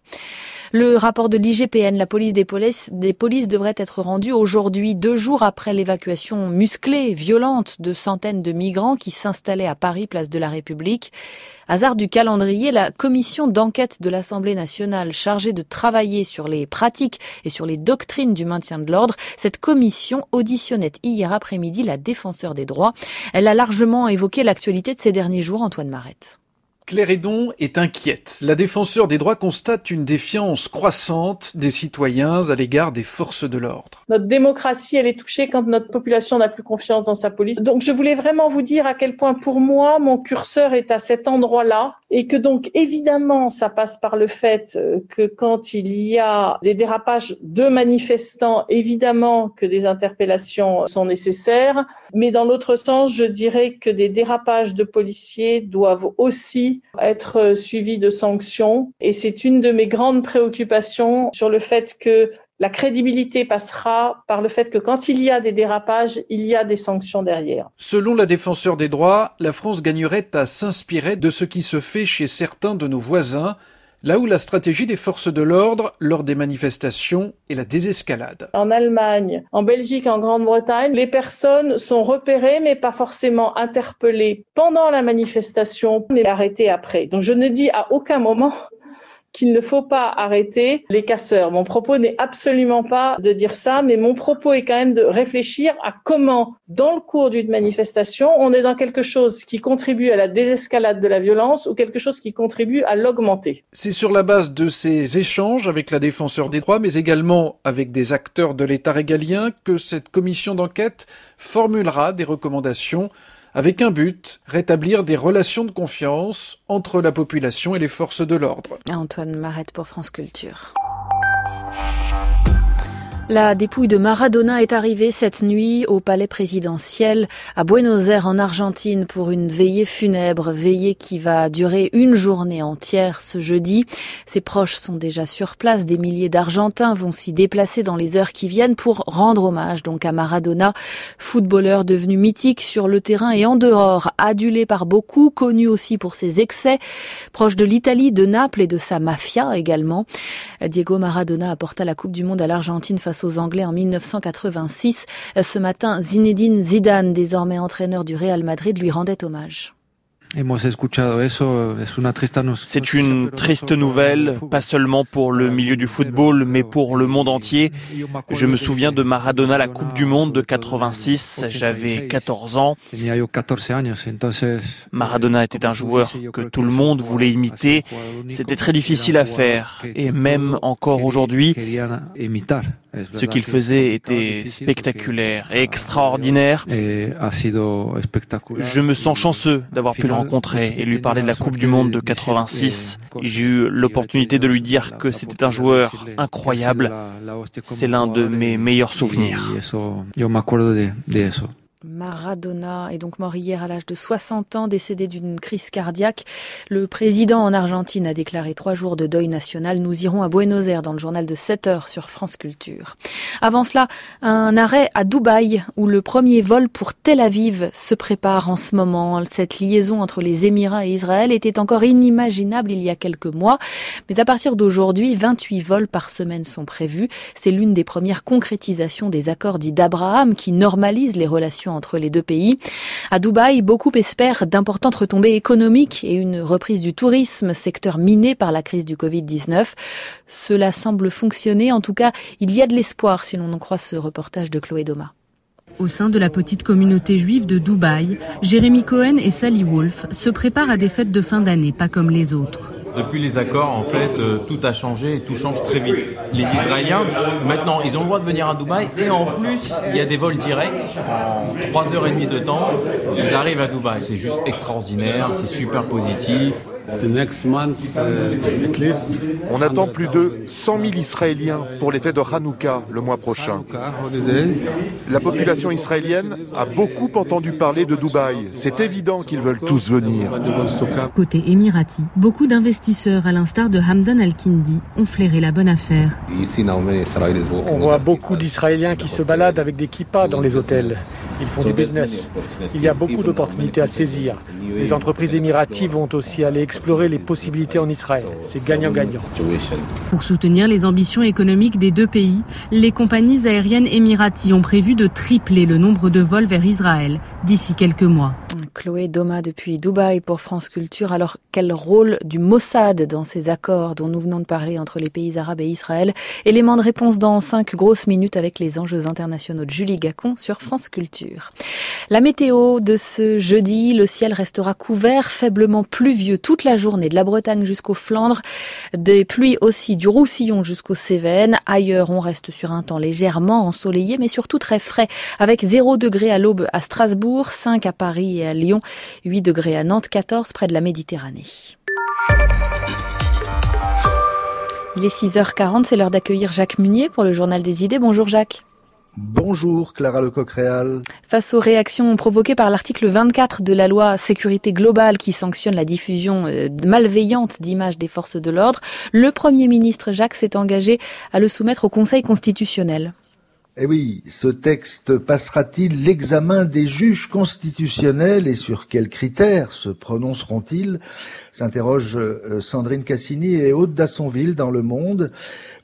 S2: Le rapport de l'IGPN, la police des polices devrait être rendu aujourd'hui, 2 jours après l'évacuation musclée, violente de centaines de migrants qui s'installaient à Paris, place de la République. Hasard du calendrier, la commission d'enquête de l'Assemblée nationale chargée de travailler sur les pratiques et sur les doctrines du maintien de l'ordre, cette commission auditionnait hier après-midi la défenseure des droits. Elle a largement évoqué l'actualité de ces derniers jours, Antoine Marette.
S13: Claire Hédon est inquiète. La défenseure des droits constate une défiance croissante des citoyens à l'égard des forces de l'ordre.
S14: Notre démocratie, elle est touchée quand notre population n'a plus confiance dans sa police. Donc je voulais vraiment vous dire à quel point pour moi, mon curseur est à cet endroit-là et que donc évidemment, ça passe par le fait que quand il y a des dérapages de manifestants, évidemment que des interpellations sont nécessaires. Mais dans l'autre sens, je dirais que des dérapages de policiers doivent aussi être suivis de sanctions. Et c'est une de mes grandes préoccupations sur le fait que la crédibilité passera par le fait que quand il y a des dérapages, il y a des sanctions derrière.
S13: Selon la défenseure des droits, la France gagnerait à s'inspirer de ce qui se fait chez certains de nos voisins, là où la stratégie des forces de l'ordre lors des manifestations est la désescalade.
S14: En Allemagne, en Belgique, en Grande-Bretagne, les personnes sont repérées mais pas forcément interpellées pendant la manifestation, mais arrêtées après. Donc je ne dis à aucun moment qu'il ne faut pas arrêter les casseurs. Mon propos n'est absolument pas de dire ça, mais mon propos est quand même de réfléchir à comment, dans le cours d'une manifestation, on est dans quelque chose qui contribue à la désescalade de la violence ou quelque chose qui contribue à l'augmenter.
S13: C'est sur la base de ces échanges avec la défenseure des droits, mais également avec des acteurs de l'État régalien, que cette commission d'enquête formulera des recommandations avec un but, rétablir des relations de confiance entre la population et les forces de l'ordre.
S2: Antoine Marette pour France Culture. La dépouille de Maradona est arrivée cette nuit au palais présidentiel à Buenos Aires en Argentine pour une veillée funèbre, veillée qui va durer une journée entière ce jeudi. Ses proches sont déjà sur place, des milliers d'Argentins vont s'y déplacer dans les heures qui viennent pour rendre hommage donc à Maradona, footballeur devenu mythique sur le terrain et en dehors, adulé par beaucoup, connu aussi pour ses excès, proche de l'Italie, de Naples et de sa mafia également. Diego Maradona apporta la Coupe du Monde à l'Argentine face aux Anglais en 1986. Ce matin, Zinedine Zidane, désormais entraîneur du Real Madrid, lui rendait hommage.
S15: C'est une triste nouvelle, pas seulement pour le milieu du football, mais pour le monde entier. Je me souviens de Maradona, la Coupe du Monde de 86, j'avais 14 ans. Maradona était un joueur que tout le monde voulait imiter. C'était très difficile à faire, et même encore aujourd'hui, ce qu'il faisait était spectaculaire et extraordinaire. Je me sens chanceux d'avoir pu le rencontrer et lui parler de la Coupe du Monde de 86. J'ai eu l'opportunité de lui dire que c'était un joueur incroyable. C'est l'un de mes meilleurs souvenirs.
S2: Maradona est donc mort hier à l'âge de 60 ans, décédé d'une crise cardiaque. Le président en Argentine a déclaré 3 jours de deuil national. Nous irons à Buenos Aires dans le journal de 7 heures sur France Culture. Avant cela, un arrêt à Dubaï où le premier vol pour Tel Aviv se prépare en ce moment. Cette liaison entre les Émirats et Israël était encore inimaginable il y a quelques mois. Mais à partir d'aujourd'hui, 28 vols par semaine sont prévus. C'est l'une des premières concrétisations des accords dits d'Abraham qui normalisent les relations entre les deux pays. À Dubaï, beaucoup espèrent d'importantes retombées économiques et une reprise du tourisme, secteur miné par la crise du Covid-19. Cela semble fonctionner. En tout cas, il y a de l'espoir si l'on en croit ce reportage de Chloé Doma.
S16: Au sein de la petite communauté juive de Dubaï, Jérémy Cohen et Sally Wolf se préparent à des fêtes de fin d'année, pas comme les autres.
S17: Depuis les accords, en fait, tout a changé et tout change très vite. Les Israéliens, maintenant, ils ont le droit de venir à Dubaï et en plus, il y a des vols directs en 3h30 de temps. Ils arrivent à Dubaï. C'est juste extraordinaire, c'est super positif.
S18: On attend plus de 100 000 Israéliens pour les fêtes de Hanouka le mois prochain. La population israélienne a beaucoup entendu parler de Dubaï. C'est évident qu'ils veulent tous venir.
S16: Côté émirati, beaucoup d'investisseurs, à l'instar de Hamdan Al-Kindi, ont flairé la bonne affaire.
S19: On voit beaucoup d'Israéliens qui se baladent avec des kippas dans les hôtels. Ils font du business. Il y a beaucoup d'opportunités à saisir. Les entreprises émiraties vont aussi aller explorer les possibilités en Israël. C'est gagnant-gagnant.
S16: Pour soutenir les ambitions économiques des deux pays, les compagnies aériennes émiraties ont prévu de tripler le nombre de vols vers Israël d'ici quelques mois.
S2: Chloé Doma depuis Dubaï pour France Culture. Alors, quel rôle du Mossad dans ces accords dont nous venons de parler entre les pays arabes et Israël? Élément de réponse dans 5 grosses minutes avec les enjeux internationaux de Julie Gacon sur France Culture. La météo de ce jeudi, le ciel restera couvert, faiblement pluvieux toute la journée, de la Bretagne jusqu'aux Flandres, des pluies aussi du Roussillon jusqu'aux Cévennes. Ailleurs, on reste sur un temps légèrement ensoleillé, mais surtout très frais, avec 0 degré à l'aube à Strasbourg, 5 à Paris et à Lyon, 8 degrés à Nantes, 14 près de la Méditerranée. Il est 6h40, c'est l'heure d'accueillir Jacques Munier pour le Journal des Idées. Bonjour Jacques.
S20: Bonjour Clara Lecoq-Réal.
S2: Face aux réactions provoquées par l'article 24 de la loi sécurité globale qui sanctionne la diffusion malveillante d'images des forces de l'ordre, le Premier ministre Jacques s'est engagé à le soumettre au Conseil constitutionnel.
S20: Eh oui, ce texte passera-t-il l'examen des juges constitutionnels et sur quels critères se prononceront-ils ? S'interroge Sandrine Cassini et Aude Dassonville dans Le Monde.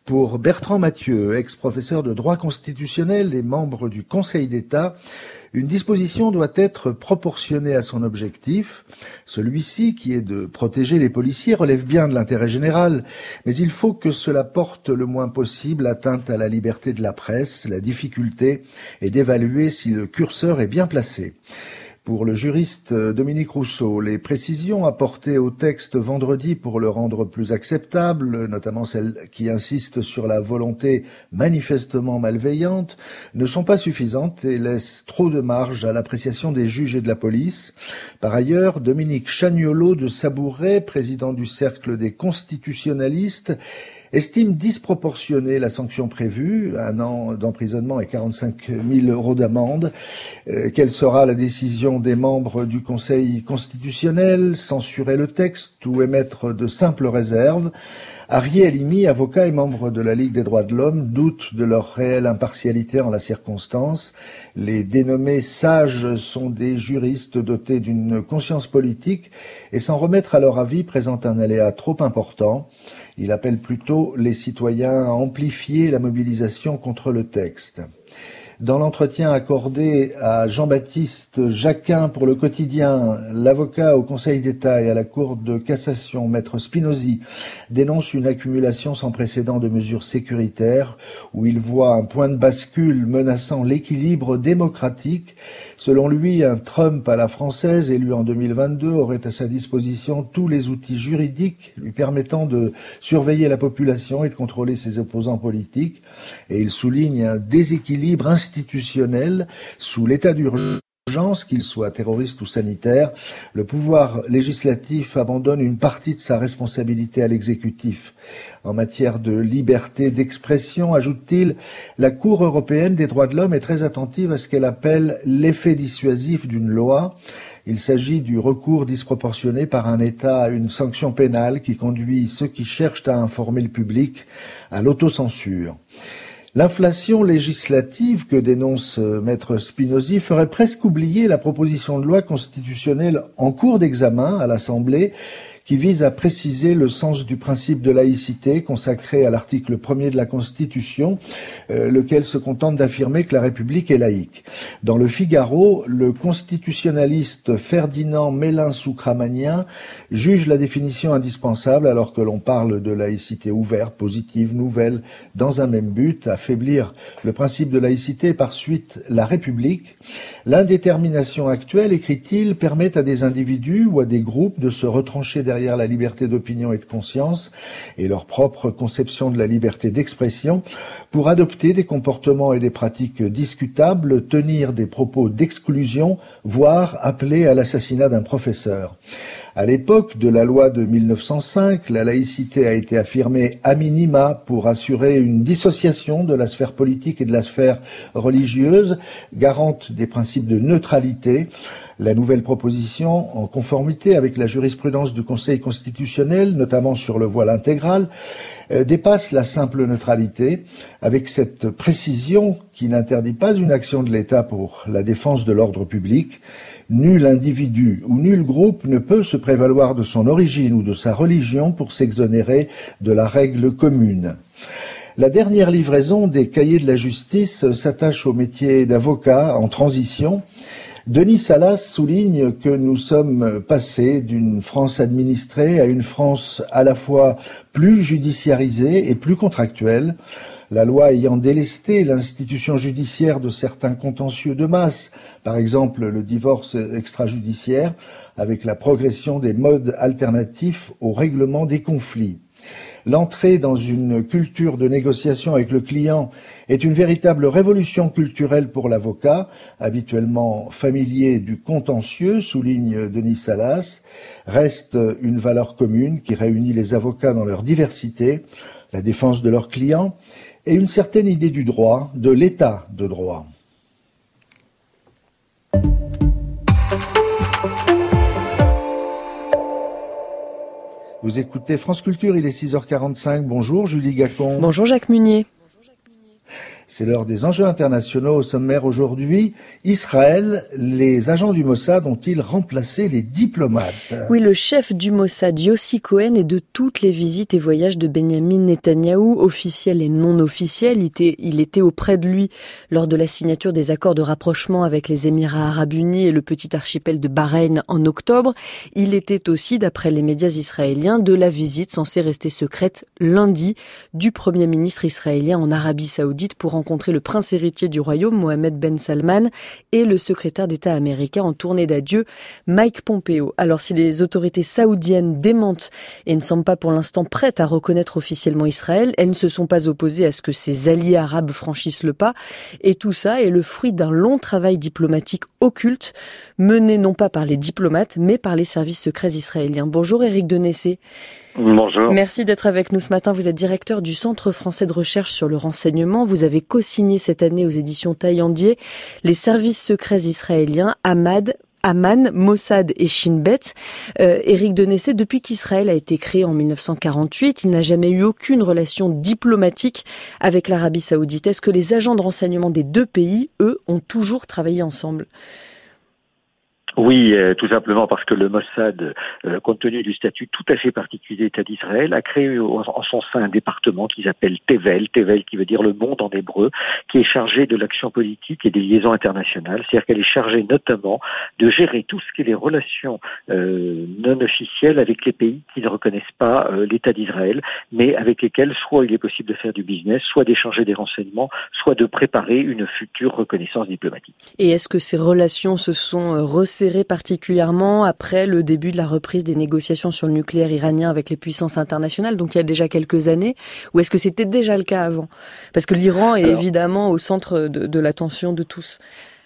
S20: Pour Bertrand Mathieu, ex-professeur de droit constitutionnel et membre du Conseil d'État, une disposition doit être proportionnée à son objectif. Celui-ci, qui est de protéger les policiers, relève bien de l'intérêt général, mais il faut que cela porte le moins possible atteinte à la liberté de la presse. La difficulté est d'évaluer si le curseur est bien placé. Pour le juriste Dominique Rousseau, les précisions apportées au texte vendredi pour le rendre plus acceptable, notamment celles qui insistent sur la volonté manifestement malveillante, ne sont pas suffisantes et laissent trop de marge à l'appréciation des juges et de la police. Par ailleurs, Dominique Chagnolot de Sabouret, président du Cercle des constitutionnalistes, estime disproportionnée la sanction prévue, 1 an d'emprisonnement et 45 000 € d'amende. Quelle sera la décision des membres du Conseil constitutionnel? Censurer le texte ou émettre de simples réserves? Harry Elimi, avocat et membre de la Ligue des droits de l'homme, doute de leur réelle impartialité en la circonstance. Les dénommés sages sont des juristes dotés d'une conscience politique et s'en remettre à leur avis présente un aléa trop important. Il appelle plutôt les citoyens à amplifier la mobilisation contre le texte. Dans l'entretien accordé à Jean-Baptiste Jacquin pour le Quotidien, l'avocat au Conseil d'État et à la Cour de cassation, Maître Spinozzi, dénonce une accumulation sans précédent de mesures sécuritaires où il voit un point de bascule menaçant l'équilibre démocratique. Selon lui, un Trump à la française, élu en 2022, aurait à sa disposition tous les outils juridiques lui permettant de surveiller la population et de contrôler ses opposants politiques. Et il souligne un déséquilibre institutionnel sous l'état d'urgence, qu'il soit terroriste ou sanitaire. Le pouvoir législatif abandonne une partie de sa responsabilité à l'exécutif. En matière de liberté d'expression, ajoute-t-il, la Cour européenne des droits de l'homme est très attentive à ce qu'elle appelle l'effet dissuasif d'une loi. Il s'agit du recours disproportionné par un État à une sanction pénale qui conduit ceux qui cherchent à informer le public à l'autocensure. L'inflation législative que dénonce Maître Spinozzi ferait presque oublier la proposition de loi constitutionnelle en cours d'examen à l'Assemblée qui vise à préciser le sens du principe de laïcité consacré à l'article 1er de la Constitution, lequel se contente d'affirmer que la République est laïque. Dans le Figaro, le constitutionnaliste Ferdinand Mélin-Soukramanien juge la définition indispensable alors que l'on parle de laïcité ouverte, positive, nouvelle, dans un même but, affaiblir le principe de laïcité et par suite la République. L'indétermination actuelle, écrit-il, permet à des individus ou à des groupes de se retrancher derrière la liberté d'opinion et de conscience et leur propre conception de la liberté d'expression pour adopter des comportements et des pratiques discutables, tenir des propos d'exclusion, voire appeler à l'assassinat d'un professeur. À l'époque de la loi de 1905, la laïcité a été affirmée a minima pour assurer une dissociation de la sphère politique et de la sphère religieuse, garante des principes de neutralité. La nouvelle proposition, en conformité avec la jurisprudence du Conseil constitutionnel, notamment sur le voile intégral, dépasse la simple neutralité, avec cette précision qui n'interdit pas une action de l'État pour la défense de l'ordre public. Nul individu ou nul groupe ne peut se prévaloir de son origine ou de sa religion pour s'exonérer de la règle commune. La dernière livraison des cahiers de la justice s'attache au métier d'avocat en transition. Denis Salas souligne que nous sommes passés d'une France administrée à une France à la fois plus judiciarisée et plus contractuelle. La loi ayant délesté l'institution judiciaire de certains contentieux de masse, par exemple le divorce extrajudiciaire, avec la progression des modes alternatifs au règlement des conflits. L'entrée dans une culture de négociation avec le client est une véritable révolution culturelle pour l'avocat, habituellement familier du contentieux, souligne Denis Salas. Reste une valeur commune qui réunit les avocats dans leur diversité, la défense de leurs clients et une certaine idée du droit, de l'état de droit. Vous écoutez France Culture, il est 6h45. Bonjour Julie Gacon.
S2: Bonjour Jacques Munier.
S20: C'est l'heure des enjeux internationaux. Au sommaire aujourd'hui, Israël, les agents du Mossad ont-ils remplacé les diplomates?
S2: Oui, le chef du Mossad, Yossi Cohen, est de toutes les visites et voyages de Benyamin Netanyahou, officiels et non officiels. Il était auprès de lui lors de la signature des accords de rapprochement avec les Émirats arabes unis et le petit archipel de Bahreïn en octobre. Il était aussi, d'après les médias israéliens, de la visite censée rester secrète lundi du Premier ministre israélien en Arabie Saoudite pour rencontrer le prince héritier du royaume, Mohammed Ben Salman, et le secrétaire d'État américain en tournée d'adieu, Mike Pompeo. Alors si les autorités saoudiennes démentent et ne semblent pas pour l'instant prêtes à reconnaître officiellement Israël, elles ne se sont pas opposées à ce que ses alliés arabes franchissent le pas. Et tout ça est le fruit d'un long travail diplomatique occulte, mené non pas par les diplomates, mais par les services secrets israéliens. Bonjour Éric Denessé.
S21: Bonjour.
S2: Merci d'être avec nous ce matin. Vous êtes directeur du Centre français de recherche sur le renseignement. Vous avez co-signé cette année aux éditions Taillandier les services secrets israéliens Aman, Mossad et Shin Bet. Éric Denessé, depuis qu'Israël a été créé en 1948, il n'a jamais eu aucune relation diplomatique avec l'Arabie Saoudite. Est-ce que les agents de renseignement des deux pays, eux, ont toujours travaillé ensemble ?
S21: Oui, tout simplement parce que le Mossad, compte tenu du statut tout à fait particulier d'État d'Israël, a créé en son sein un département qu'ils appellent Tevel qui veut dire le monde en hébreu, qui est chargé de l'action politique et des liaisons internationales. C'est-à-dire qu'elle est chargée notamment de gérer tout ce qui est les relations non officielles avec les pays qui ne reconnaissent pas l'État d'Israël, mais avec lesquels soit il est possible de faire du business, soit d'échanger des renseignements, soit de préparer une future reconnaissance diplomatique.
S2: Et est-ce que ces relations se sont resserrées particulièrement après le début de la reprise des négociations sur le nucléaire iranien avec les puissances internationales, donc il y a déjà quelques années, ou est-ce que c'était déjà le cas avant ? Parce que l'Iran est évidemment au centre de l'attention de tous.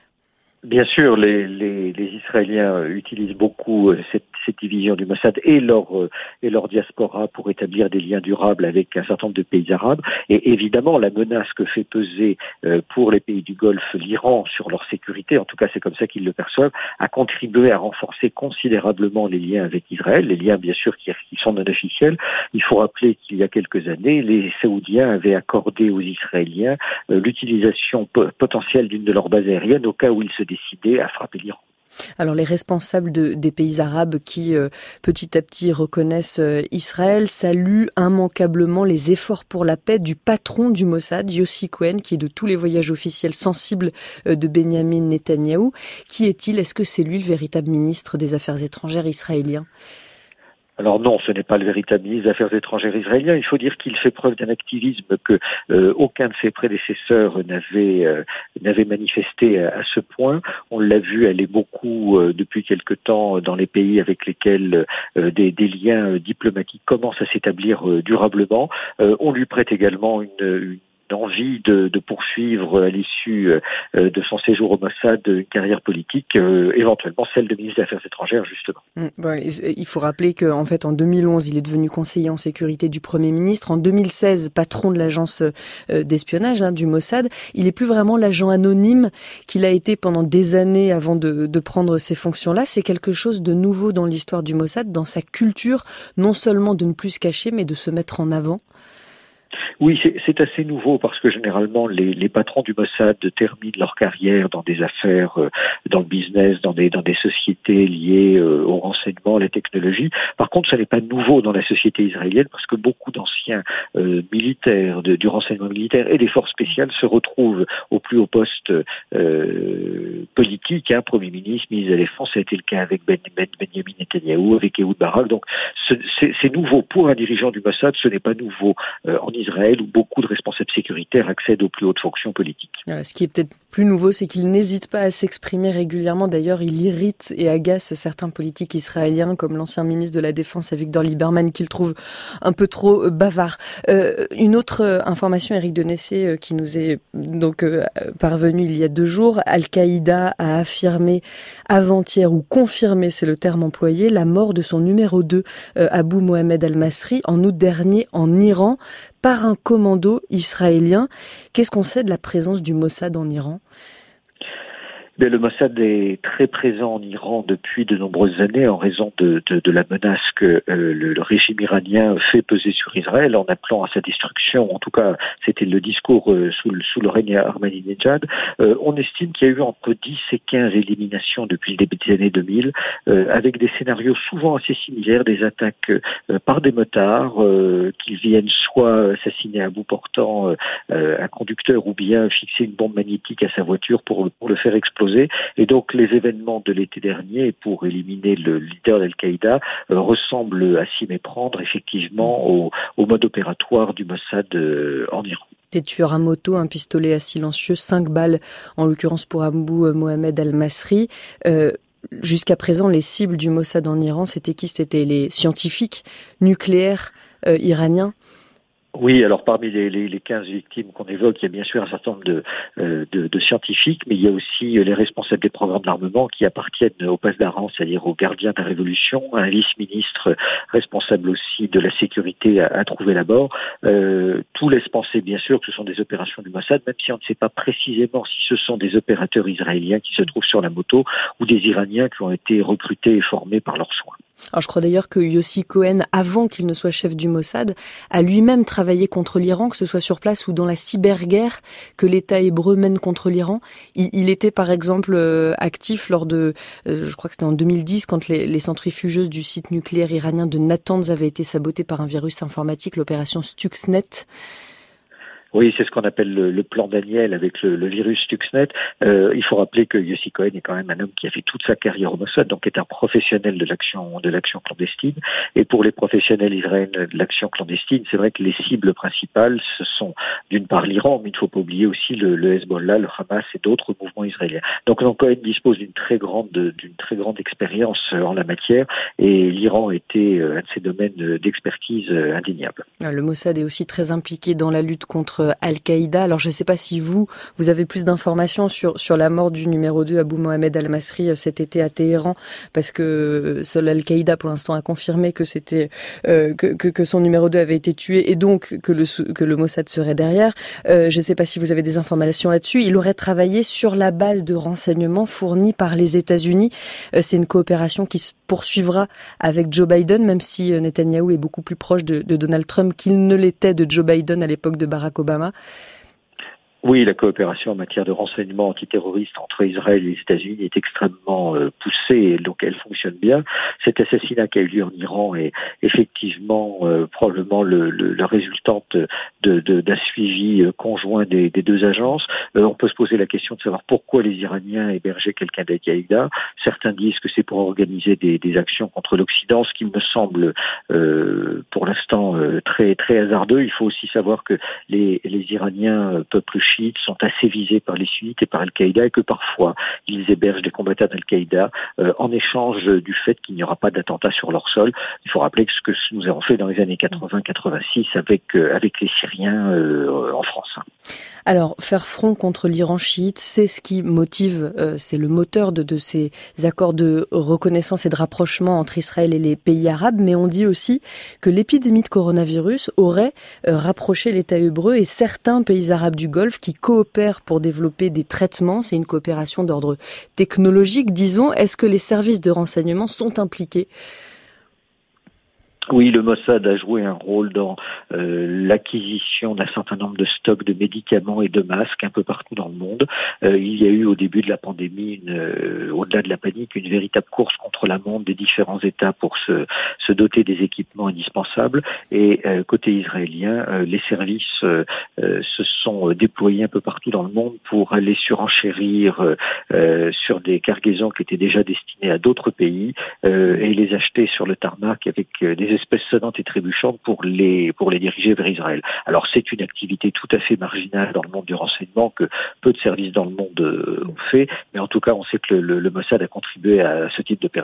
S21: Bien sûr, les Israéliens utilisent beaucoup cette division du Mossad et leur diaspora pour établir des liens durables avec un certain nombre de pays arabes. Et évidemment, la menace que fait peser pour les pays du Golfe l'Iran sur leur sécurité, en tout cas c'est comme ça qu'ils le perçoivent, a contribué à renforcer considérablement les liens avec Israël, les liens bien sûr qui sont non officiels. Il faut rappeler qu'il y a quelques années, les Saoudiens avaient accordé aux Israéliens l'utilisation potentielle d'une de leurs bases aériennes au cas où ils se décidaient à frapper l'Iran.
S2: Alors les responsables des pays arabes qui petit à petit reconnaissent Israël saluent immanquablement les efforts pour la paix du patron du Mossad, Yossi Cohen, qui est de tous les voyages officiels sensibles de Benyamin Netanyahou. Qui est-il ? Est-ce que c'est lui le véritable ministre des Affaires étrangères israélien ?
S21: Alors non, ce n'est pas le véritable ministre des Affaires étrangères israélien. Il faut dire qu'il fait preuve d'un activisme que aucun de ses prédécesseurs n'avait manifesté à ce point. On l'a vu aller beaucoup depuis quelque temps dans les pays avec lesquels des liens diplomatiques commencent à s'établir durablement. On lui prête également une envie de poursuivre à l'issue de son séjour au Mossad une carrière politique, éventuellement celle de ministre des Affaires étrangères, justement.
S2: Bon, il faut rappeler qu'en fait, en 2011, il est devenu conseiller en sécurité du Premier ministre. En 2016, patron de l'agence d'espionnage du Mossad. Il n'est plus vraiment l'agent anonyme qu'il a été pendant des années avant de prendre ces fonctions-là. C'est quelque chose de nouveau dans l'histoire du Mossad, dans sa culture, non seulement de ne plus se cacher, mais de se mettre en avant.
S21: Oui, c'est assez nouveau parce que généralement les patrons du Mossad terminent leur carrière dans des affaires, dans le business, dans des sociétés liées au renseignement, à la technologie. Par contre, ça n'est pas nouveau dans la société israélienne parce que beaucoup d'anciens militaires, du renseignement militaire et des forces spéciales se retrouvent au plus haut poste politique, Premier ministre, ministre de la Défense. Ça a été le cas avec Benyamin Netanyahou, avec Ehud Barak. Donc c'est nouveau pour un dirigeant du Mossad, ce n'est pas nouveau en Israël où beaucoup de responsables sécuritaires accèdent aux plus hautes fonctions politiques.
S2: Ce qui est peut-être plus nouveau, c'est qu'il n'hésite pas à s'exprimer régulièrement. D'ailleurs, il irrite et agace certains politiques israéliens, comme l'ancien ministre de la Défense, Avigdor Lieberman, qu'il trouve un peu trop bavard. Une autre information, Éric Denessé, qui nous est donc parvenue il y a 2 jours. Al-Qaïda a affirmé avant-hier, ou confirmé, c'est le terme employé, la mort de son numéro 2, Abu Mohamed al-Masri, en août dernier en Iran, par un commando israélien. Qu'est-ce qu'on sait de la présence du Mossad en Iran ?
S21: Le Mossad est très présent en Iran depuis de nombreuses années en raison de la menace que le régime iranien fait peser sur Israël en appelant à sa destruction. En tout cas, c'était le discours sous le règne Ahmadinejad. On estime qu'il y a eu entre 10 et 15 éliminations depuis le début des années 2000, avec des scénarios souvent assez similaires, des attaques par des motards qui viennent soit assassiner à bout portant un conducteur ou bien fixer une bombe magnétique à sa voiture pour le faire exploser. Et donc les événements de l'été dernier pour éliminer le leader d'Al-Qaïda ressemblent à s'y méprendre effectivement au mode opératoire du Mossad en Iran.
S3: Des tueurs à moto, un pistolet à silencieux, 5 balles en l'occurrence pour Abou Mohamed Al-Masri. Jusqu'à présent, les cibles du Mossad en Iran, c'était qui ? C'était les scientifiques nucléaires iraniens.
S21: Oui, alors parmi les 15 victimes qu'on évoque, il y a bien sûr un certain nombre de scientifiques, mais il y a aussi les responsables des programmes d'armement qui appartiennent au Pasdaran, c'est-à-dire aux gardiens de la Révolution, un vice-ministre responsable aussi de la sécurité à trouver la mort. Tout laisse penser bien sûr que ce sont des opérations du Mossad, même si on ne sait pas précisément si ce sont des opérateurs israéliens qui se trouvent sur la moto ou des Iraniens qui ont été recrutés et formés par leurs soins.
S3: Alors je crois d'ailleurs que Yossi Cohen, avant qu'il ne soit chef du Mossad, a lui-même travaillé contre l'Iran, que ce soit sur place ou dans la cyberguerre que l'État hébreu mène contre l'Iran. Il était par exemple actif lors de, je crois que c'était en 2010, quand les centrifugeuses du site nucléaire iranien de Natanz avaient été sabotées par un virus informatique, l'opération Stuxnet.
S21: Oui, c'est ce qu'on appelle le plan Daniel avec le virus Stuxnet. Il faut rappeler que Yossi Cohen est quand même un homme qui a fait toute sa carrière au Mossad, donc est un professionnel de l'action clandestine. Et pour les professionnels israéliens de l'action clandestine, c'est vrai que les cibles principales, ce sont d'une part l'Iran, mais il ne faut pas oublier aussi le Hezbollah, le Hamas et d'autres mouvements israéliens. Donc Cohen dispose d'une très grande expérience en la matière, et l'Iran était un de ses domaines d'expertise indéniable.
S3: Le Mossad est aussi très impliqué dans la lutte contre Al-Qaïda. Alors je ne sais pas si vous avez plus d'informations sur la mort du numéro 2 Abou Mohamed Al-Masri cet été à Téhéran, parce que seul Al-Qaïda pour l'instant a confirmé que c'était que son numéro 2 avait été tué et donc que le Mossad serait derrière. Je ne sais pas si vous avez des informations là-dessus. Il aurait travaillé sur la base de renseignements fournis par les États-Unis. C'est une coopération qui se poursuivra avec Joe Biden, même si Netanyahou est beaucoup plus proche de Donald Trump qu'il ne l'était de Joe Biden à l'époque de Barack Obama.
S21: Oui, la coopération en matière de renseignement antiterroriste entre Israël et les États-Unis est extrêmement poussée, et donc elle fonctionne bien. Cet assassinat qui a eu lieu en Iran est effectivement probablement le résultante d'un suivi conjoint des deux agences. On peut se poser la question de savoir pourquoi les Iraniens hébergeaient quelqu'un d'Al-Qaïda. Certains disent que c'est pour organiser des actions contre l'Occident, ce qui me semble pour l'instant très très hasardeux. Il faut aussi savoir que les Iraniens, peuple chiites, sont assez visés par les sunnites et par Al-Qaïda, et que parfois ils hébergent des combattants d'Al-Qaïda en échange du fait qu'il n'y aura pas d'attentat sur leur sol. Il faut rappeler que ce que nous avons fait dans les années 80-86 avec les Syriens en France.
S3: Alors, faire front contre l'Iran chiite, c'est ce qui motive, c'est le moteur de ces accords de reconnaissance et de rapprochement entre Israël et les pays arabes, mais on dit aussi que l'épidémie de coronavirus aurait rapproché l'État hébreu et certains pays arabes du Golfe qui coopèrent pour développer des traitements. C'est une coopération d'ordre technologique, disons. Est-ce que les services de renseignement sont impliqués ?
S21: Oui, le Mossad a joué un rôle dans l'acquisition d'un certain nombre de stocks de médicaments et de masques un peu partout dans le monde. Il y a eu au début de la pandémie, au-delà de la panique, une véritable course contre la montre des différents États pour se doter des équipements indispensables. Et côté israélien, les services se sont déployés un peu partout dans le monde pour aller surenchérir sur des cargaisons qui étaient déjà destinées à d'autres pays et les acheter sur le tarmac avec des espèces sonnantes et trébuchantes pour les diriger vers Israël. Alors c'est une activité tout à fait marginale dans le monde du renseignement que peu de services dans le monde ont fait, mais en tout cas on sait que le Mossad a contribué à ce type d'opération.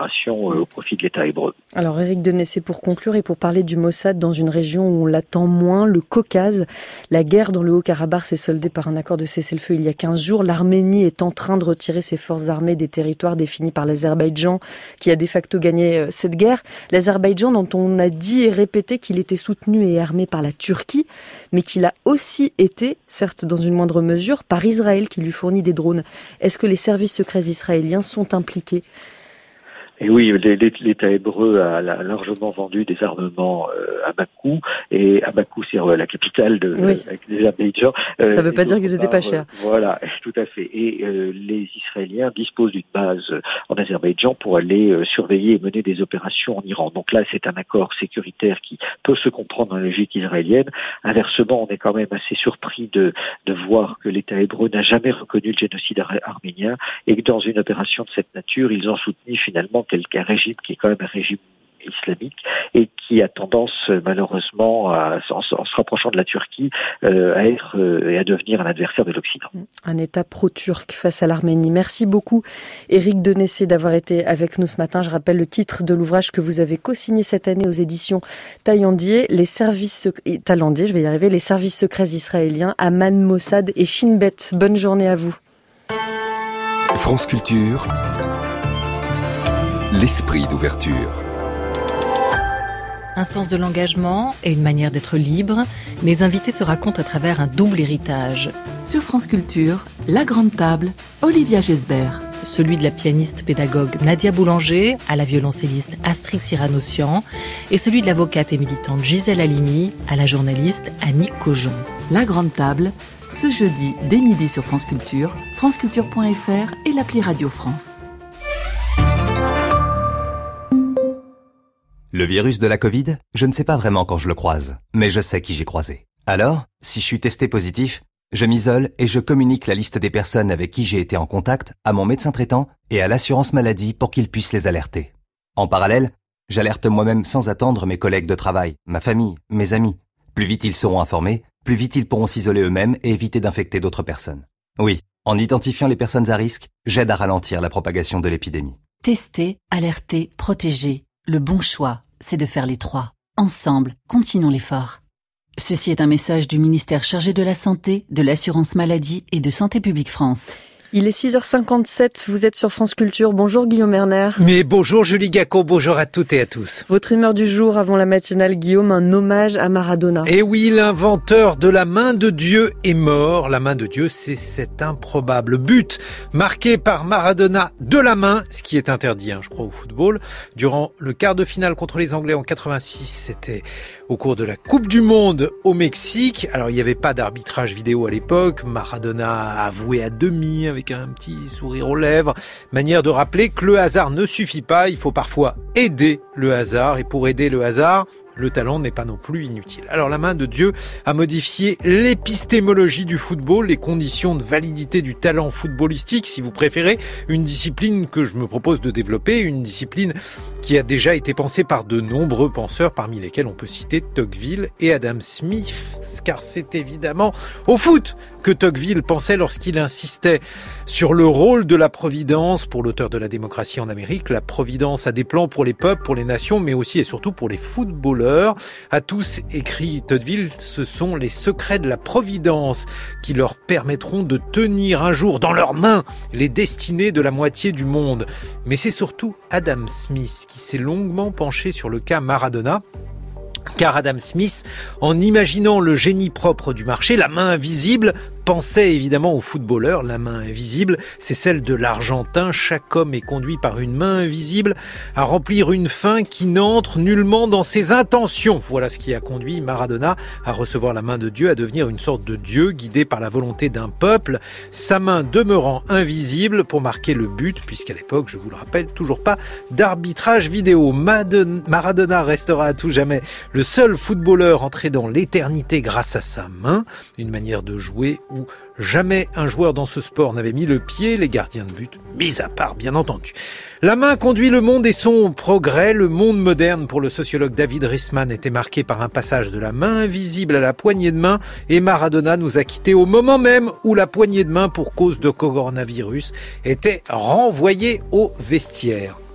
S21: opération au profit de l'État hébreu.
S3: Alors Éric Denessé, pour conclure et pour parler du Mossad dans une région où on l'attend moins, le Caucase, la guerre dans le Haut-Karabakh s'est soldée par un accord de cessez-le-feu il y a 15 jours. L'Arménie est en train de retirer ses forces armées des territoires définis par l'Azerbaïdjan, qui a de facto gagné cette guerre. L'Azerbaïdjan, dont on a dit et répété qu'il était soutenu et armé par la Turquie, mais qu'il a aussi été, certes dans une moindre mesure, par Israël qui lui fournit des drones. Est-ce que les services secrets israéliens sont impliqués ?
S21: Et oui, l'État hébreu a largement vendu des armements à Bakou, et à Bakou, c'est la capitale de l'Azerbaïdjan.
S3: Ça ne veut pas dire qu'ils n'étaient pas chers.
S21: Voilà, tout à fait. Et les Israéliens disposent d'une base en Azerbaïdjan pour aller surveiller et mener des opérations en Iran. Donc là, c'est un accord sécuritaire qui peut se comprendre dans la logique israélienne. Inversement, on est quand même assez surpris de voir que l'État hébreu n'a jamais reconnu le génocide arménien, et que dans une opération de cette nature, ils ont soutenu finalement un régime qui est quand même un régime islamique et qui a tendance malheureusement, en se rapprochant de la Turquie, à être et à devenir un adversaire de l'Occident.
S3: Un État pro-turc face à l'Arménie. Merci beaucoup Éric Denessé d'avoir été avec nous ce matin. Je rappelle le titre de l'ouvrage que vous avez co-signé cette année aux éditions Taillandier, les services secrets israéliens, Aman, Mossad et Shin Bet. Bonne journée à vous.
S8: France Culture, l'esprit d'ouverture.
S1: Un sens de l'engagement et une manière d'être libre, mes invités se racontent à travers un double héritage. Sur France Culture, La Grande Table, Olivia Gesbert. Celui de la pianiste pédagogue Nadia Boulanger à la violoncelliste Astrid Cyrano-Sian et celui de l'avocate et militante Gisèle Halimi à la journaliste Annick Cogent. La Grande Table, ce jeudi dès midi sur France Culture, franceculture.fr et l'appli Radio France.
S4: Le virus de la Covid, je ne sais pas vraiment quand je le croise, mais je sais qui j'ai croisé. Alors, si je suis testé positif, je m'isole et je communique la liste des personnes avec qui j'ai été en contact à mon médecin traitant et à l'assurance maladie pour qu'ils puissent les alerter. En parallèle, j'alerte moi-même sans attendre mes collègues de travail, ma famille, mes amis. Plus vite ils seront informés, plus vite ils pourront s'isoler eux-mêmes et éviter d'infecter d'autres personnes. Oui, en identifiant les personnes à risque, j'aide à ralentir la propagation de l'épidémie.
S22: Tester, alerter, protéger. Le bon choix, c'est de faire les trois. Ensemble, continuons l'effort. Ceci est un message du ministère chargé de la Santé, de l'Assurance Maladie et de Santé Publique France.
S3: Il est 6h57, vous êtes sur France Culture. Bonjour Guillaume Erner.
S23: Mais bonjour Julie Gacot, bonjour à toutes et à tous.
S3: Votre humeur du jour avant la matinale, Guillaume, un hommage à Maradona.
S23: Et oui, l'inventeur de la main de Dieu est mort. La main de Dieu, c'est cet improbable but marqué par Maradona de la main, ce qui est interdit, je crois, au football. Durant le quart de finale contre les Anglais en 86, c'était au cours de la Coupe du Monde au Mexique. Alors, il n'y avait pas d'arbitrage vidéo à l'époque. Maradona a avoué à demi avec un petit sourire aux lèvres. Manière de rappeler que le hasard ne suffit pas. Il faut parfois aider le hasard. Et pour aider le hasard, le talent n'est pas non plus inutile. Alors la main de Dieu a modifié l'épistémologie du football, les conditions de validité du talent footballistique, si vous préférez, une discipline que je me propose de développer, une discipline qui a déjà été pensée par de nombreux penseurs, parmi lesquels on peut citer Tocqueville et Adam Smith, car c'est évidemment au foot que Tocqueville pensait lorsqu'il insistait sur le rôle de la providence. Pour l'auteur de La démocratie en Amérique, la providence a des plans pour les peuples, pour les nations, mais aussi et surtout pour les footballeurs. À tous, écrit Tocqueville, ce sont les secrets de la providence qui leur permettront de tenir un jour dans leurs mains les destinées de la moitié du monde. Mais c'est surtout Adam Smith qui s'est longuement penché sur le cas Maradona. Car Adam Smith, en imaginant le génie propre du marché, la main invisible, pensait évidemment aux footballeurs. La main invisible, c'est celle de l'Argentin. Chaque homme est conduit par une main invisible à remplir une fin qui n'entre nullement dans ses intentions. Voilà ce qui a conduit Maradona à recevoir la main de Dieu, à devenir une sorte de Dieu guidé par la volonté d'un peuple, sa main demeurant invisible pour marquer le but, puisqu'à l'époque, je vous le rappelle, toujours pas d'arbitrage vidéo. Maradona restera à tout jamais le seul footballeur entré dans l'éternité grâce à sa main, une manière de jouer où jamais un joueur dans ce sport n'avait mis le pied, les gardiens de but, mis à part bien entendu. La main conduit le monde et son progrès. Le monde moderne, pour le sociologue David Riesman, était marqué par un passage de la main invisible à la poignée de main, et Maradona nous a quittés au moment même où la poignée de main, pour cause de coronavirus, était renvoyée au vestiaire.